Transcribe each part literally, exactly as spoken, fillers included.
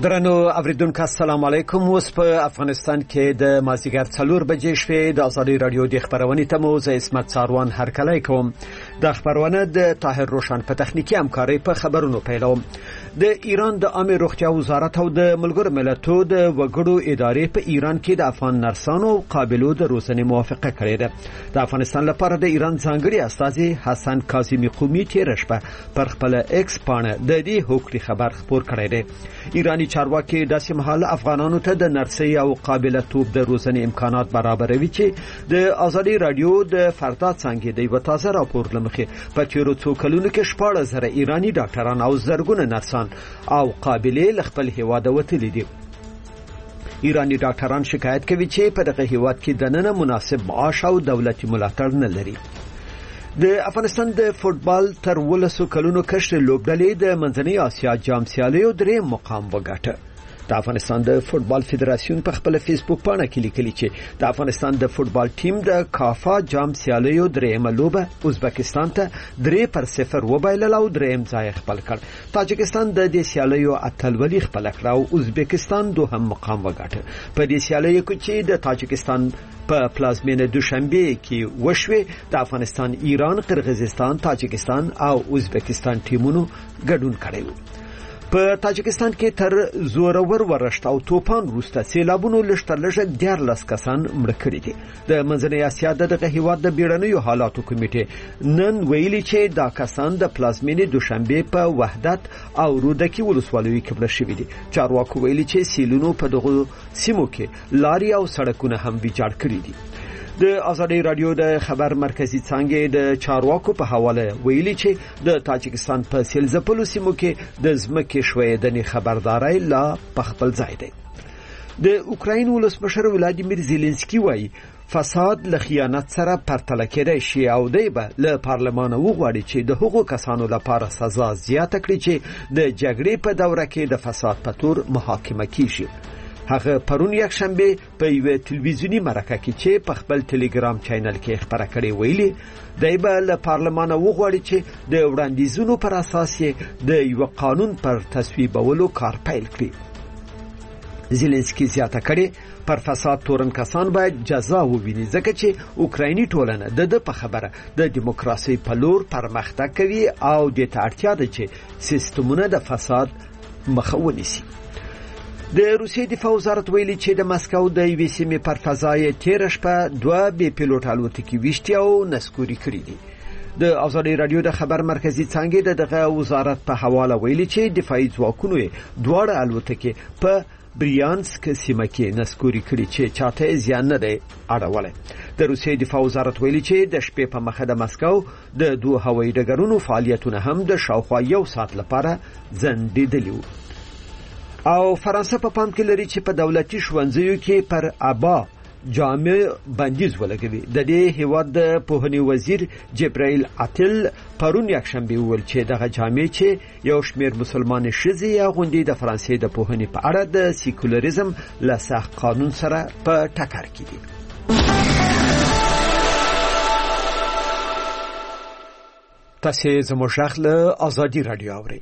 درنو اوریدونکو السلام علیکم. اوس په افغانستان کې د مازیګر څلور بجې شوې د ازادي رادیو د خبرونې ته مو زه اسمت ساروان هرکلی کوم. د خبرونه د طاهر روشن په تخنیکی همکاري په خبرونو پیلوم. د ایران د عامه روغتیا وزارت او د ملګرو ملتونو د وګړو ادارې په ایران کې د افغان نرسانو قابلو د روزنې موافقه کړې ده. د افغانستان لپاره د ایران ځانګړي استازي حسن کاظمی قومي تیر شپه پر خپل ایکس پاڼه د دې هوکړې خبر خپور کړی دی. ایرانی چارواکي داسې مهال افغانانو ته د نرسۍ او قابلیت توپ د روزنې امکانات برابروي چې د ازادي رادیو د فردا څنګه د یو تازه راپور لمخې په تیرو څو کلونو کې شپږ زره ایرانی ډاکټران او زرګونه نرسان او قابلیت خپل هیواد وتلي دي. ایرانی ډاکټران شکایت کوي چې په دغه هیواد کې دننه مناسب معاش او دولتي ملاتړ نه لري. د افغانستان د فوتبال تر ولسو کلونو کشر لوبډلې د منځنۍ اسیا جام سیالیو درې مقام وګاټه. د افغانستان د فوتبال فدراسیون په خپل فیسبوک باندې کې لیکلي چې د افغانستان د فوتبال ټیم د کافا جام سیالیو درېمه لوبه ازبکستان ته درې پر صفر وبایلل او درېم ځای خپل کړ. تاجکستان د دې سیالیو اتلولي خپل کړ او ازبکستان دوهم مقام وګاټه. په دې سیالیو کې چې د تاجکستان په پلازمینه دوشنبه کې وشوه د افغانستان، ایران، قرغیزستان، تاجکستان او ازبکستان ټیمونو ګډون کړی. په تاجکستان کې تر زورور ورشت او توپان وروسته سیلابونو لږتر لږه دیارلس کسان مړه کړي دي. د منځنۍ اسیا دغه هیواد د بیړنیو حالاتو کمیټې نن ویلي چې دا کسان د پلازمینې دوشنبه په وحدت او رودکي ولسوالیو کې مړه شوي دي. چارواکو ویلي چې سیلونو په دغه سیمو کې لاري او سړکونه هم ویجاړ کړي دي. د ازادي رادیو د خبر مرکزی څنګه د چارواکو په حواله ویلي چې د تاجکستان په سیلزپلو سیمو کې د ځمکې شویدنې خبرداري لا په خپل ځای دی. د اوکراین ولسمشر ولادیمیر زيلنسکي وایي فساد له خیانت سره پرتله کېدای شي او دی به له پارلمان وغواړي چې د هغو کسانو لپاره سزا زیاته کړي چې د جګړې په دوره کې د فساد په تور محاکمه کیږي. هغه پرون یک شنبه په یو تلویزیونی مرکه کې چې په خپل ټلګرام چینل کې خبره کړې ویلي دی به له پارلمان وغواړي چې د وړاندیزونو پر اساس د یو قانون پر تصویبولو کار پیل کړي. زيلنسکي زیاته کړې پر فساد تورن کسان باید جزا وویني ځکه چې اوکرایني ټولنه د د په خبره د دیموکراسي په لور پرمختګ کوي او د اړتیا ده چې سیستمونه د فساد مخه ونیسي. د روسیې دفاع وزارت ویلي چې د مسکو د یوې سیمې پر فضای تیر شپه دوه بې پیلوټ الوتکې ویشتي او نسکوري کړي دي. د ازادي رادیو د خبر مرکزی څنګه د دغه وزارت په حواله ویلي چې دفاعي ځواکونو دواړه الوتکې په بریانسک سیمه کې نسکوري کړي چې چاته زیان نه دی اړولی. د روسیې دفاع وزارت ویلي چې د شپې په مخه د مسکو د دوه هوایي ډګرونو فعالیتونه هم د شاوخوا یو ساعت لپاره ځنډېدلي وو. او فرانسه په پام کې لري چې په دولتي ښوونځیو کې پر ابا جامع بندیز ولګوي. د دې هیواد د پوهنې وزیر جبرائیل عطل پرون یک شنبه ویل چې دغه جامع چې یو شمېر مسلمان ښځې اغوندي د فرانسې د پوهنې په اړه د سیکولریزم له سخت قانون سره په ټکر کې دي. تاسو زموږ غږ له ازادي رادیو اورئ.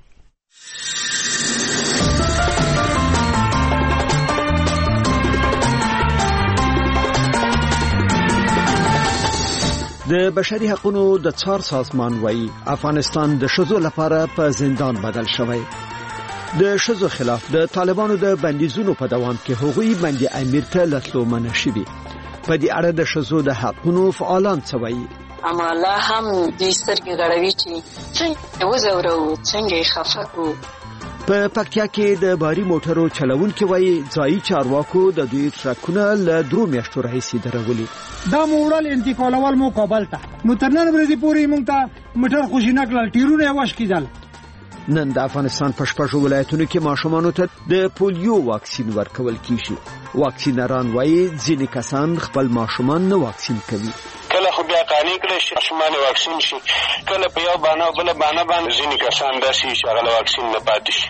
د بشري حقوقو د څار سازمان وایي افغانستان د شذو لپاره په زندان بدل شوی. د شذو خلاف د طالبانو د بندیزونو په دوام کې هغوی بندي امیر ته لټلو منع شوي. په دې اړه د شذو د حقوقو فعالان څه وایي؟ اما لا هم د سترګې غړوي چې څنګه وزورو څنګه خفقو. په پکتیا کې د باري موټرو چلوونکو وایي ځایي چارواکو د دوی ټرکونه له درو میاشتو راهیسې درولي. دا موړل انتقالول مو کابل ته نو تر نن ورځې پورې موږ ته موټر خوشی نکړل، ټیرونه واش کیدل. نن د افغانستان په شپږو ولایتونو کې ماشومانو ته د پولیو واکسین ورکول کیږي. واکسینران وایي ځینې کسان خپل ماشومان نه واکسین کوي. کله خو بیا قانوني کړی شي ماشومان واکسین شي، کله په یو باندې بل باندې باندې ځینې کسان داسې چې هغه واکسین نه پاتې شي.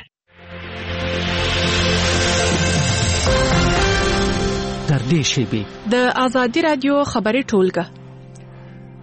تر دې شیبې د ازادي رادیو خبري ټولګه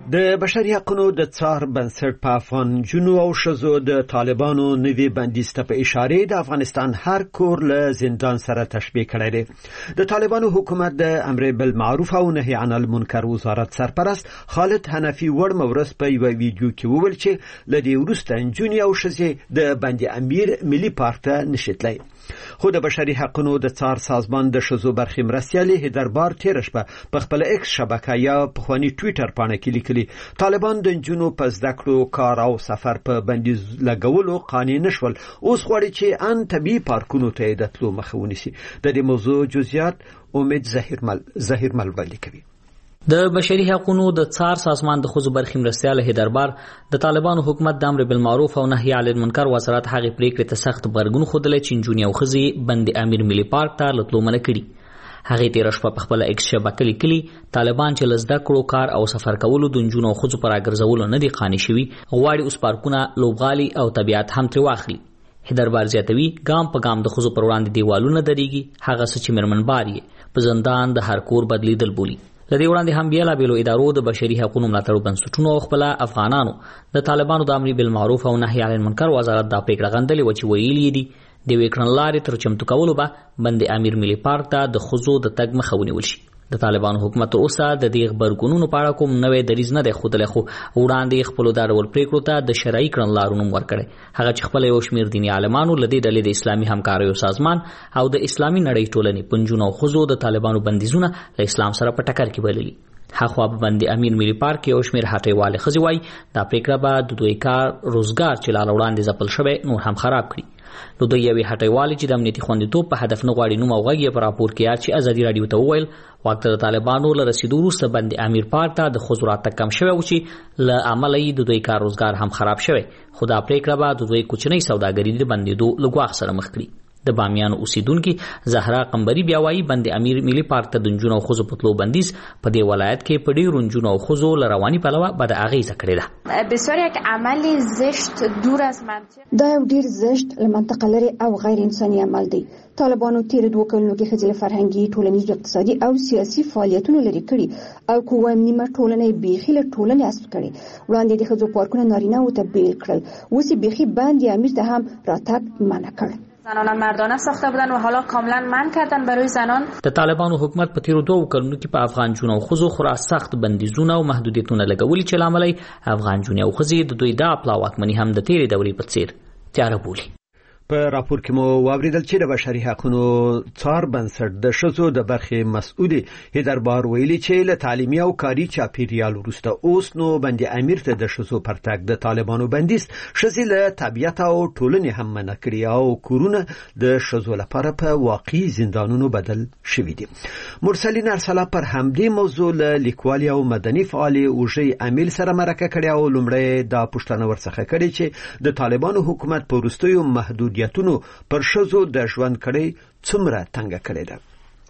د بشري حقوقو د څار بنسټ په افغان جنو او شزو د طالبانو نوي بندیز ته په اشاره د افغانستان هر کور له زندان سره تشبیه کړی دی. د طالبانو حکومت د امر بالمعروف او نهي عن المنکر وزارت سرپرست خالد حنفي وړ مورس په یو ویډیو کې وویل چې لدی ورسته انجونی او شزې د بندي امیر ملي پارک ته نشیتلی. خو د بشري حقوقو د څار سازمان د شزو برخې مرستیالي هیدربار تیر شپه په خپل ایکس شبکه یا په خواني ټوئیټر باندې کې لیکلي طالبان د جنونو په زده کړو کار او سفر په بندیز لګولو قانع نشول، اوس غواړي چې ان طبي پارکونو ته د تلو مخه ونیسي. د دې موضوع جزئیات امید ظاهر مل ظاهر مل وړاندې کوي. د بشري حقوقو د څار سازمان د خزو برخې مرستیال هیدربار د طالبانو حکومت د امر بالمعروف او نهي عن المنکر وزارت هغه پریکړه ته سخت برګون خوده چې جنونی او خزي بند امیر ملي پارک ته لټلو منع کړي. هغه تیر شپه په خپل ایکس شبکه لیکلي طالبان چې لزده کړو کار او سفر کولو د جنونو او خزو پر اګرځولو نه دي قانع شوي، غواړي اوس پارکونه لوبغالي او طبيعت هم تر واخلي. هیدربار زیاتوي ګام په ګام د خزو پر وړاندې دیوالونه دريږي، هغه څه چې مرمنبار یې په زندان د هر کور بدلیدل بولی. لدی وړاندې هم بیل بیلو ادارو د بشري حقوقو ملاتړ بنسټونو او خپل افغانانو د طالبانو د امر بالمعروف او نهي عن المنکر وزارت د پریکړه غندلې و چې ویلي دي د وکړنلارې تر چمتو کولو به بند امیر ملي پارک ته د خزو د تګ مخه ونیول شي. د طالبانو حکومت اوسه د دې خبرګونونو په اړه کوم نوې دریځ نه دی خوده خو وړاندې خپل دارول پریکړو ته د شرعي کړنلارونو ورکړي. هغه چې خپل یو شمیر دیني عالمانو لدی د د اسلامي همکاریو سازمان او د اسلامي نړۍ ټولنې پنځونو خزو د طالبانو بندیزونه له اسلام سره په ټکر کې بللي. هغه په بند امیر ملي پارک یو شمیر هټیواله خزي وای دا پریکړه به د دوی کار روزګار چې لاله وړاندې ځپل شوی نور هم خراب کړي. نو د یوې هټیوالې چې د امنیتي خوندیتوب په هدف نه غواړي نوم او غږ یې په راپور کې یاد چې ازادي رادیو ته وویل وخت د طالبانو له رسیدو وروسته بند امیر پارک ته د خزو راتګ کم شوی و چې له امله یې د دوی کار روزګار هم خراب شوی. خو دا پریکړه به د دوی کوچنۍ سوداګري د بندېدو له ګواښ سره مخ کړي. د بامیان اوسیدونکو زهرا قمبری بیا وایي بند امیر ملي پارک ته د جنونو خزو پتلو بندیز په دې ولایت کې په ډیرو جنونو خزو لرواني پلوه بد اغیزه کړې ده. بسیار یک عمل زشت دور از منطق دا یو ډیر زشت له منطق لري او غیر انساني عمل دی. طالبانو تیر دوه کلونو کې خځې فرهنګي، ټولنیز، اقتصادي او سیاسي فعالیتونه لري کړي او کومه نیمه ټولنه بیخي له ټولنې اسب کړي. وړاندې د خځو پارکونه نارینه او ته بیل کړل، اوس بیخي بند امیر ته هم راتګ منع کړ. زنان مردانه ساخته بودن و حالا کاملا منع کردن برای زنان. د طالبانو حکومت په تیرو دوه کلونو کې په افغان جنونو او خزو خورا سخت بندیزونه او محدودیتونه لګولي چې لامل افغان جنونو او خزي د دوی د خپل واکمنۍ هم د تیرې دورې په څیر تیار بولی. په راپور کې مو واوریدل چې د بشري حقوقو څار بنسټ د شزو د برخې مسؤلې هیدربار ویلي چې له تعلیمي او کاري چاپیریال وروسته اوس نو بند امیر ته د شزو پرتګ د طالبانو بندیز شزي له طبيعت او ټولنې هم منع کړی او کورونه د شزو لپاره په واقعي زندانونو بدل شوي دي. مرسلین ارسلا پر همدې موضوع له لیکوالي او مدني فعال اوجي امیل سره مرکه کړې او لومړی د پښتنه ورڅخه کړي چې د طالبانو حکومت په وروستیو محدود یتونو پر شزو د ژوند کړي څومره تنګ کړي ده.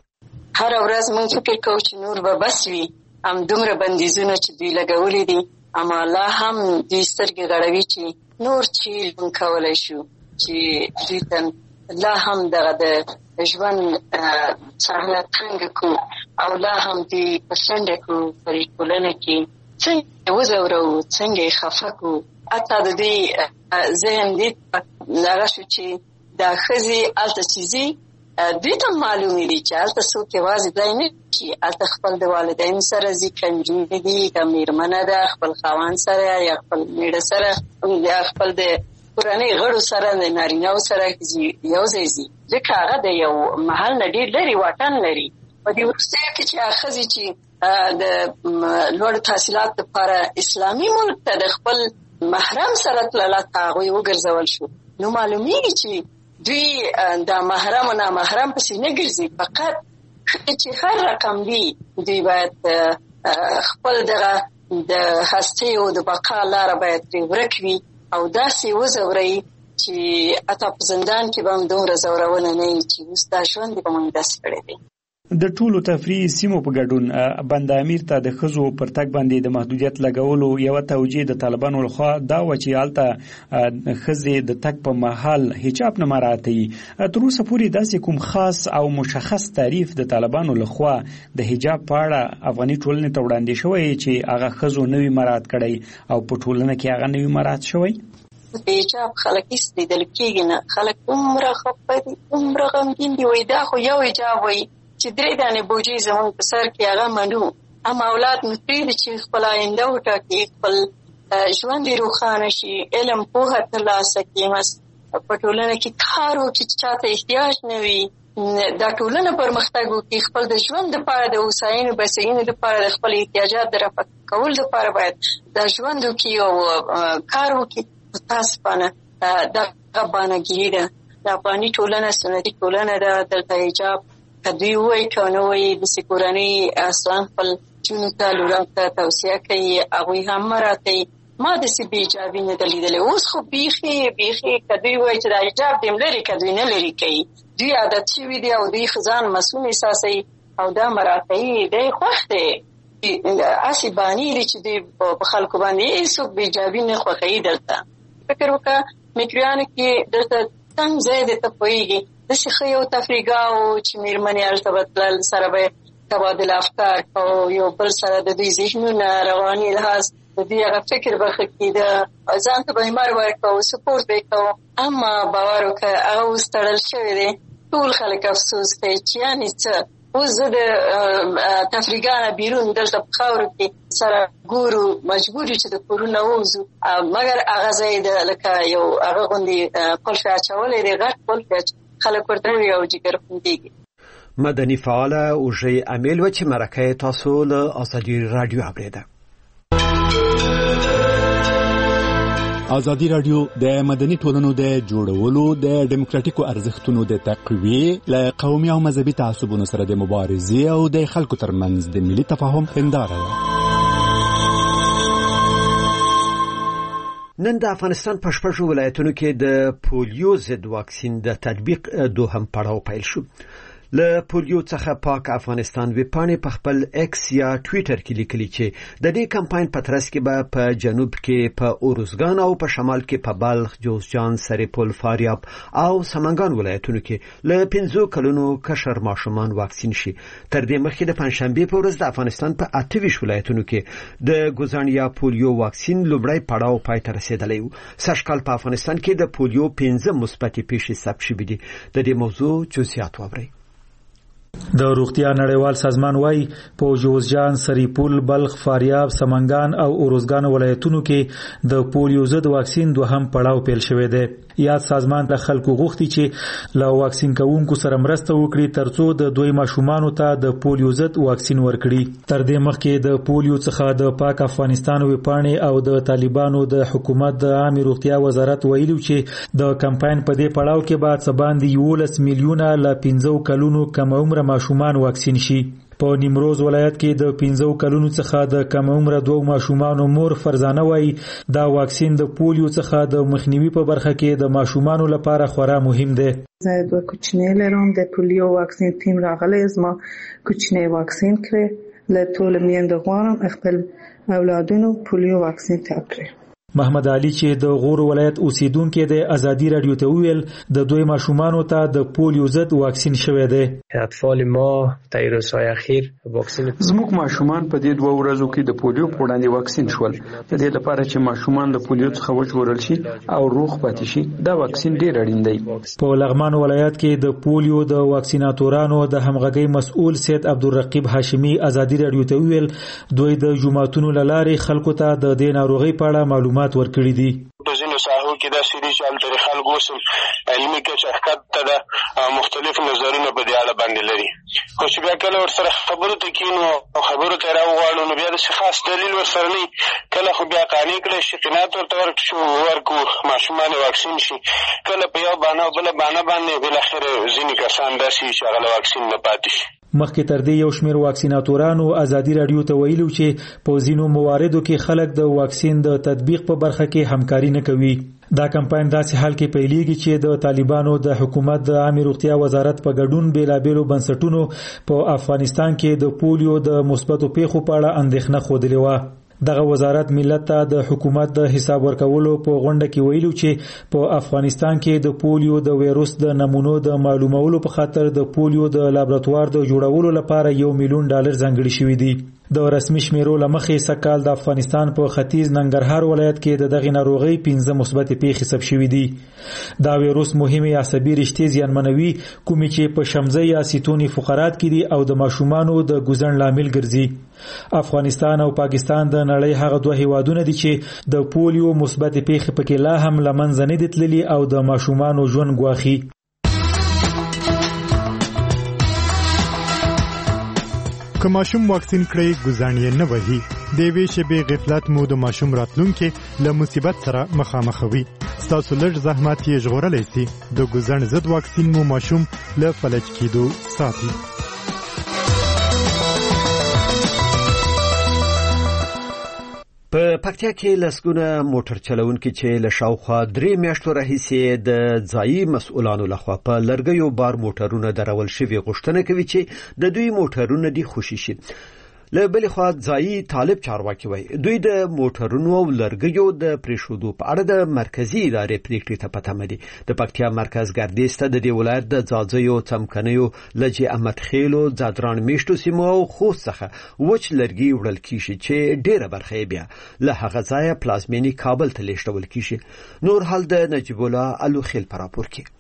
هر ورځ مونږ فکر کوو چې نور به بس وي، هم دومره بندیزونه چې دوی لګولي دي، اما الله هم دوی سترګې غړوي چې نور چې مونږ کولی شو چې دوی ته لا هم دغه د ژوند صحنه تنګه کړو او لا هم دوی پسنډه کړو په ټولنه کې څنګه وځورو، څنګه یې خفه کړو. حتی د دې ذهن دې هغه شو چې دا ښځې هلته چې ځي دوی ته معلومې دي چې هلته څوک یوازې دی نه چې هلته خپل د والدینو سره ځي، که نجونې دي، که مېرمنه ده خپل خاوند سره یا خپل مېړه سره یا خپل د کورنۍ غړو سره د نارینهو سره یو ځای ځي، ځکه هغه د یو محل نه ډېر لرې واټن لري. په دې وروستیو کې چې هغه ښځې چې د لوړ تحصیلات لپاره اسلامي ملک ته د خپل محرم سره تلله ته هغوی وګرځول شو، نو معلومیږي چې دوی د محرم و نامحرم پسې نه ګرځي، فقط چې هر رقم وي دوی باید خپل دغه د هستۍ او د بقا لاره باید پرې ورک وي او داسې وځوروي چې حتی په زندان کې به هم دومره ځورونه نه وي چې اوس دا ژوند یې به موږ داسې کړی دی. د ټولو تفریحي سیمو په ګډون بند امیر ته د ښځو پر تګ باندې د محدودیت لګولو یوه توجیه د طالبانو لخوا دا وه چې هلته ښځې د تګ په مهال حجاب نه مراعتوي. تر اوسه پورې داسې کوم خاص او مشخص تعریف د طالبانو لخوا د حجاب په اړه افغاني ټولنې ته وړاندې شوی چې هغه ښځو نوي مراعت کړی او په ټولنه کې هغه نوي مراعت شوی؟ د حجاب خلک هېڅ لیدل کېږي نه. خلک دومره خفه دي، دومره غمګین دي، وایي دا خو یو حجاب وایي چې درې دانې بوجۍ زموږ په سر کې هغه منو. هم اولاد مو پرېږدي چې خپل آینده وټاکي، خپل ژوند یې روښانه شي، علم پوهه ترلاسه کړي، په ټولنه کې کار وکړي چې چاته احتیاج نه وي، دا ټولنه پرمختګ وکړي، خپل د ژوند دپاره د هوساینې بسیینې دپاره د خپل احتیاجات د رفع کولو دپاره باید دا ژوند وکړي او کار وکړي. متاسفانه دغه بانهګیري ده. د افغاني ټولنه سنتي ټولنه ده. دلته حجاب که دوی وایي که نه وایي داسې کورنۍ اصلا خپل چونو ته لورانو ته توصیه کوي، هغوی هم مراعتوي. ما داسې بې حجابي نه ده لیدلې. اوس خو بیخي بیخي که دوی وایي چې دا حجاب دې لري که دوی نه لري کوي. دوی عادت شوي دي او دوی ځان مسؤل احساسوي او دا مراعتوي. دی خوښ دی، هسې بانې دي چې دوی په خلکو باندې هېڅوک بې حجابي نه خوښوي. دلته فکر وکړه میکریانو کې دلته تنګ ځای دی، ته پوهېږي داسې ښه یو تفریحګاه و چې مېرمنې هلته به تلل، سره به تبادله افکار کوو، یو بل سره د دوی ذهنونه رواني لحاظ د دوی هغه فکر به ښه کېده، ځان ته به همت ورکوو، سپورټ به یې کوو. اما باور وکړه هغه اوس تړل شوی دی. ټول خلک افسوس کوي چې یعنې څه اوس زه د تفریحګاه نه بیرون دلته په خاورو کې سره ګورو، مجبور یو چې د کورونه ووځو، مګر هغه ځای د لکه یو هغه غوندې قلف اچولی دی، غټ قلف خلک ورته وي او جګر خوندېږي. مدني فعاله اوژې امیل و چې مرکه تاسو له ازادي راډیو اورېده. ازادي راډیو د مدني ټولنو د جوړولو، د ډیموکراتیکو ارزښتونو د تقویې، له قومي او مذهبي تعصبونو سره د مبارزې او د خلکو ترمنځ د ملي تفاهم هنداره ده. نن د افغانستان په شپږو ولایتونو کې د پولیو ضد واکسین د تطبیق دوهم پړاو پیل شو. له پولیو څخه پاک افغانستان ویبپاڼې په خپل ایکس یا ټویټر کې لیکلي چې د دې کمپاین په ترڅ کې به په جنوب کې په اروزګان او په شمال کې په بلخ، جوزجان، سرپل، فاریاب او سمنګان ولایتونو کې له پنځو کلونو کشر ماشومان واکسین شي. تر دې مخکې د پنځشنبې په ورځ د افغانستان په اته ویشت ولایتونو کې د ګوزن یا پولیو واکسین لومړی پړاو پای ته رسیدلی و. سږکال په افغانستان کې د پولیو پنځه مثبتې پیښې ثبت شوې دي. د دې موضوع جزئیات واورئ. د روغتیا نړیوال سازمان وايي په جوزجان، سرپل، بلخ، فاریاب، سمنګان او اروزګان ولایتونو کې د پولیو ضد واکسین دوهم پړاو پیل شوی دی. یاد سازمان د خلکو غوښتي چې له واکسین کوونکو سره مرسته وکړي ترڅو د دوی ماشومانو ته د پولیو ضد واکسین ورکړي. تر دې مخکې د پولیو څخه د پاک افغانستان ویبپاڼې او د طالبانو د حکومت د عامه روغتیا وزارت ویلي چې د کمپاین په دې پړاو کې به څه باندې یولس میلیونه له پنځو کلونو کم عمر ماشومان واکسین شي. په نیمروز ولایت کې د پنځو کلونو څخه د کم عمر دوه ماشومانو مور فرزانه وایي دا واکسین د پولیو څخه د مخنیوي په برخه کې د ماشومانو لپاره خورا مهم دی. زه دوه کوچنی لرم، د پولیو واکسین ټیم راغلی، زما کوچنی واکسین کړی. له ټولو میندو غواړم خپل اولادونو پولیو واکسین ته کړي. محمد علي چې د غور ولایت اوسیدونکو د ازادي رادیو ته ویل د دوی ماشومانو ته د پولیو ضد واکسین شوی دی. اطفال ما در روزهای اخیر واکسین زموږ ماشومان په دې دوه ورځو کې د پولیو په وړاندې واکسین شول. د دې لپاره چې ماشومان د پولیو څخه وژغورل شي او روغ پاتې شي دا واکسین ډیر اړین دی. په لغمان ولایت کې د پولیو د واکسیناتورانو د همغږي مسؤل سید عبدالرقیب هاشمی ازادي رادیو ته ویل دوی د جماعتونو لارې خلکو ته د دې ناروغي په اړه معلومات ورکړي دي. په ځینو ساحو کې دا سړي چې هلته خلکو اوس علمي کچه ښکته ده، مختلف نظرونه په دې اړه باندې لري، خو چې بیا کله ورسره خبرو ته کینو او خبرو ته راوغواړو نو بیا داسې خاص دلیل ورسره نه وي. کله خو بیا قانع کړی شي، قناعت ورته ورکړو، ماشومان واکسین شي. کله په یو بانه او بله بانه باندې بالاخره ځینې کسان داسې وي چې هغه له واکسین نه پاتې شي. مخکې تر دې یو شمېر واکسیناتورانو ازادي رادیو ته ویلي چې په ځینو مواردو کې خلک د واکسین د تطبیق په برخه کې همکاري نه کوي. دا کمپاین داسې حال کې پیلېږي چې د طالبانو د حکومت د عامه روغتیا وزارت په ګډون بیلابېلو بنسټونو په افغانستان کې د پولیو د مثبتو پیښو په اړه اندېښنه ښودلې وه. دغه وزارت ملت ته د حکومت د حساب ورکولو په غونډه کې ویلو چې په افغانستان کې د پولیو د وایروس د نمونو د معلومولو په خاطر د پولیو د لابراتوار د جوړولو لپاره یو میلیون ډالر ځانګړي شوي دي. د رسمي شمیرو لمخې سکهال د افغانستان په ختیځ ننګرهار ولایت کې د دغه ناروغي پنځه مثبت پیښې ثبت شوې دي. دا وایروس مهمه عصبي رشتې زیانمنوي کومې چې په شمزه یا سیتونی فقرات کې دي او د ماشومانو د ګوزن لامل ګرځي. افغانستان او پاکستان د نړۍ هغه دوه هیوادونه دي چې د پولیو مثبت پیښې پکې لا هم لمنځه نه دي تللي او د ماشومانو ژوند ګواخي. که ماشوم واکسین کړی ګزان یې نه وهي د یوې شېبې غفلت مو د ماشوم راتلونکي له مصیبت سره مخامخ وي. ستاسو لږ زحمت یې ژغورلی سي. د ګزن ضد واکسین مو ماشوم له فلج کېدو ساتي. په پکتیا کې لسګونه موټر چلونکي چې له شاوخوا درې میاشتو راهیسې د ځایي مسؤلانو لخوا په لرګیو بار موټرونه درول شوي غوښتنه کوي چې د دوی موټرونه دي خوشي شي. له بلې خوا ځایي طالب چارواکي وایي دوی د موټرونو او لرګیو د پرېښودو په اړه د مرکزي ادارې پریکړې ته په تمه دي. د پکتیا مرکز ګردیز ته د دې ولایت د ځاځیو، څمکنیو، لجې احمد خیلو، ځدران میشتو سیمو او خوست څخه وچ لرګي وړل کیږي چې ډیره برخه یې بیا له هغه ځایه پلازمینی کابل ته لیږدول کیږي. نور حال د نجیب الله الوخیل په راپور کې.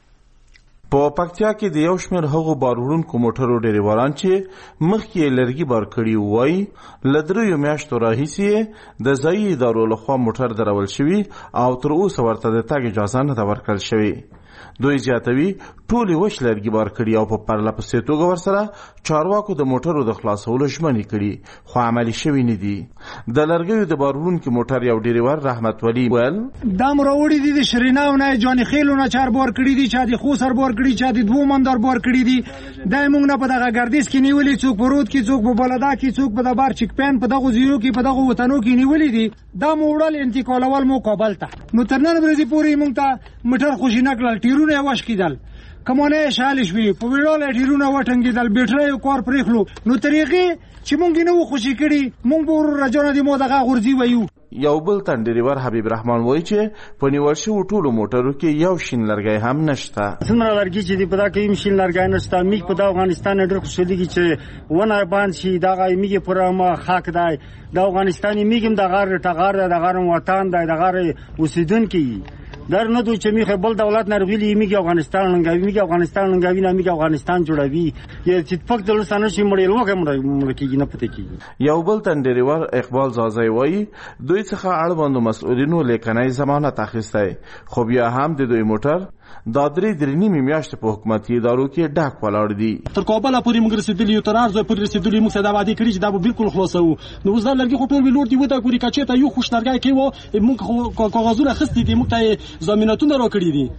په پکتیا کې د یو شمېر هغو بار وړونکو موټرو ډریوران چې مخکې یې لرګي بار کړي وایي له دریو میاشتو راهیسې د ځایي ادارو لخوا موټر درول شوي او تر اوسه ورته د تګ اجازه نه ده ورکړل شوې. دوی زیاتوي ټولې وچ لرګي بار کړي او په پرله پسې توګه ورسره چارواکو د موټرو د خلاصولو ژمنې کړي خو عملي شوي نه دي. د لرګیو د بار وړونکي موټر یو ډریور رحمت ولی ویل دا مروړي دي د شریناو نه جان خیلو نه چار بار کړي دي چې د خوسر بار کړي چې د دوه مندر بار کړي دي. دا موږ نه په دغه ګردیز کې نیولې څوک په رود کې څوک په بلدا کې څوک په د بار چک پین په دغه زیرو کې په دغه وطنو کې نیولې دي. دا موړل انتقالول مو کابل ته نو تر نن ورځې پورې موږ ته موټر خوشی نکړل ټیرونه واش کیدل کمونه شالش وی په ویړول ټیرونه وټنګیدل بیټری کور پرېخلو نو طریقې چې مونږ نه خوشی کړي مونږ ور راځو دي مو دغه غورځي وایو. یو بل تن ډریور حبیب رحمان وایي چې په نیول شوو ټولو موټرو کې یو شین لرګی هم نشته. څومره لرګي چې دی په دا کې شین لرګی نشته. میګ په دا افغانستان ډېر خوشحالي چې ونه باندې شي دا غي میګ پر ما خاک دی د افغانستاني میګم د غار ټغار د غار وطن دی د غار اوسیدونکي در نه دوی چې میخه بل دولت نرغلی میګ افغانستان لنګوي میګ افغانستان لنګوي نه میګ افغانستان جوړوي یا چې پک دلستان شي مړ لوګه مړ کیږي نه پته کیږي. یو بل تن ډریور اقبال زازای وایي دوی څخه اړوند مسؤلینو لیکنای ضمانت اخیستی خو بیا هم د دوی موټر دا درې درې نیمې میاشتې په حکومتي ادارو کې ډاک ولاړ دي. تر کابل پورې موږ رسیدلی یو تر ارزو پورې رسیدلی موږ صدا وادي کړی چې دا به بالکل خلاصو. نو وزار لرګي خټول ویلور دی ودا کوری کچې ته یو خوش لرګي کې وو موږ کاغذونه خستې دي موږ ته ضمانتونه راکړي دي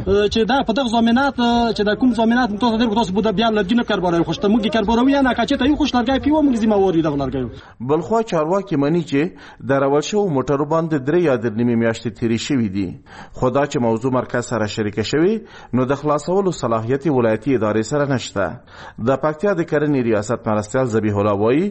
چې دا په دغه ضمانت چې دا کوم ضمانت تاسو درته تاسو بده بیا لرګي نه کاربارای خوشته موږ کارباروي نه کچې ته یو خوش لرګي پیو موږ زما وری دغه لرګي. بلخو چارواکي مني چې درول شو موټر باندې درې یا درې نیمې میاشتې تیری شوې دي. خدا چې موضوع مرکز سره شریک شوی نو د خلاصولو صلاحیت ولایتي ادارې سره نشته. د پکتیا د کرنې ریاست مرستیال ذبیح الله وایي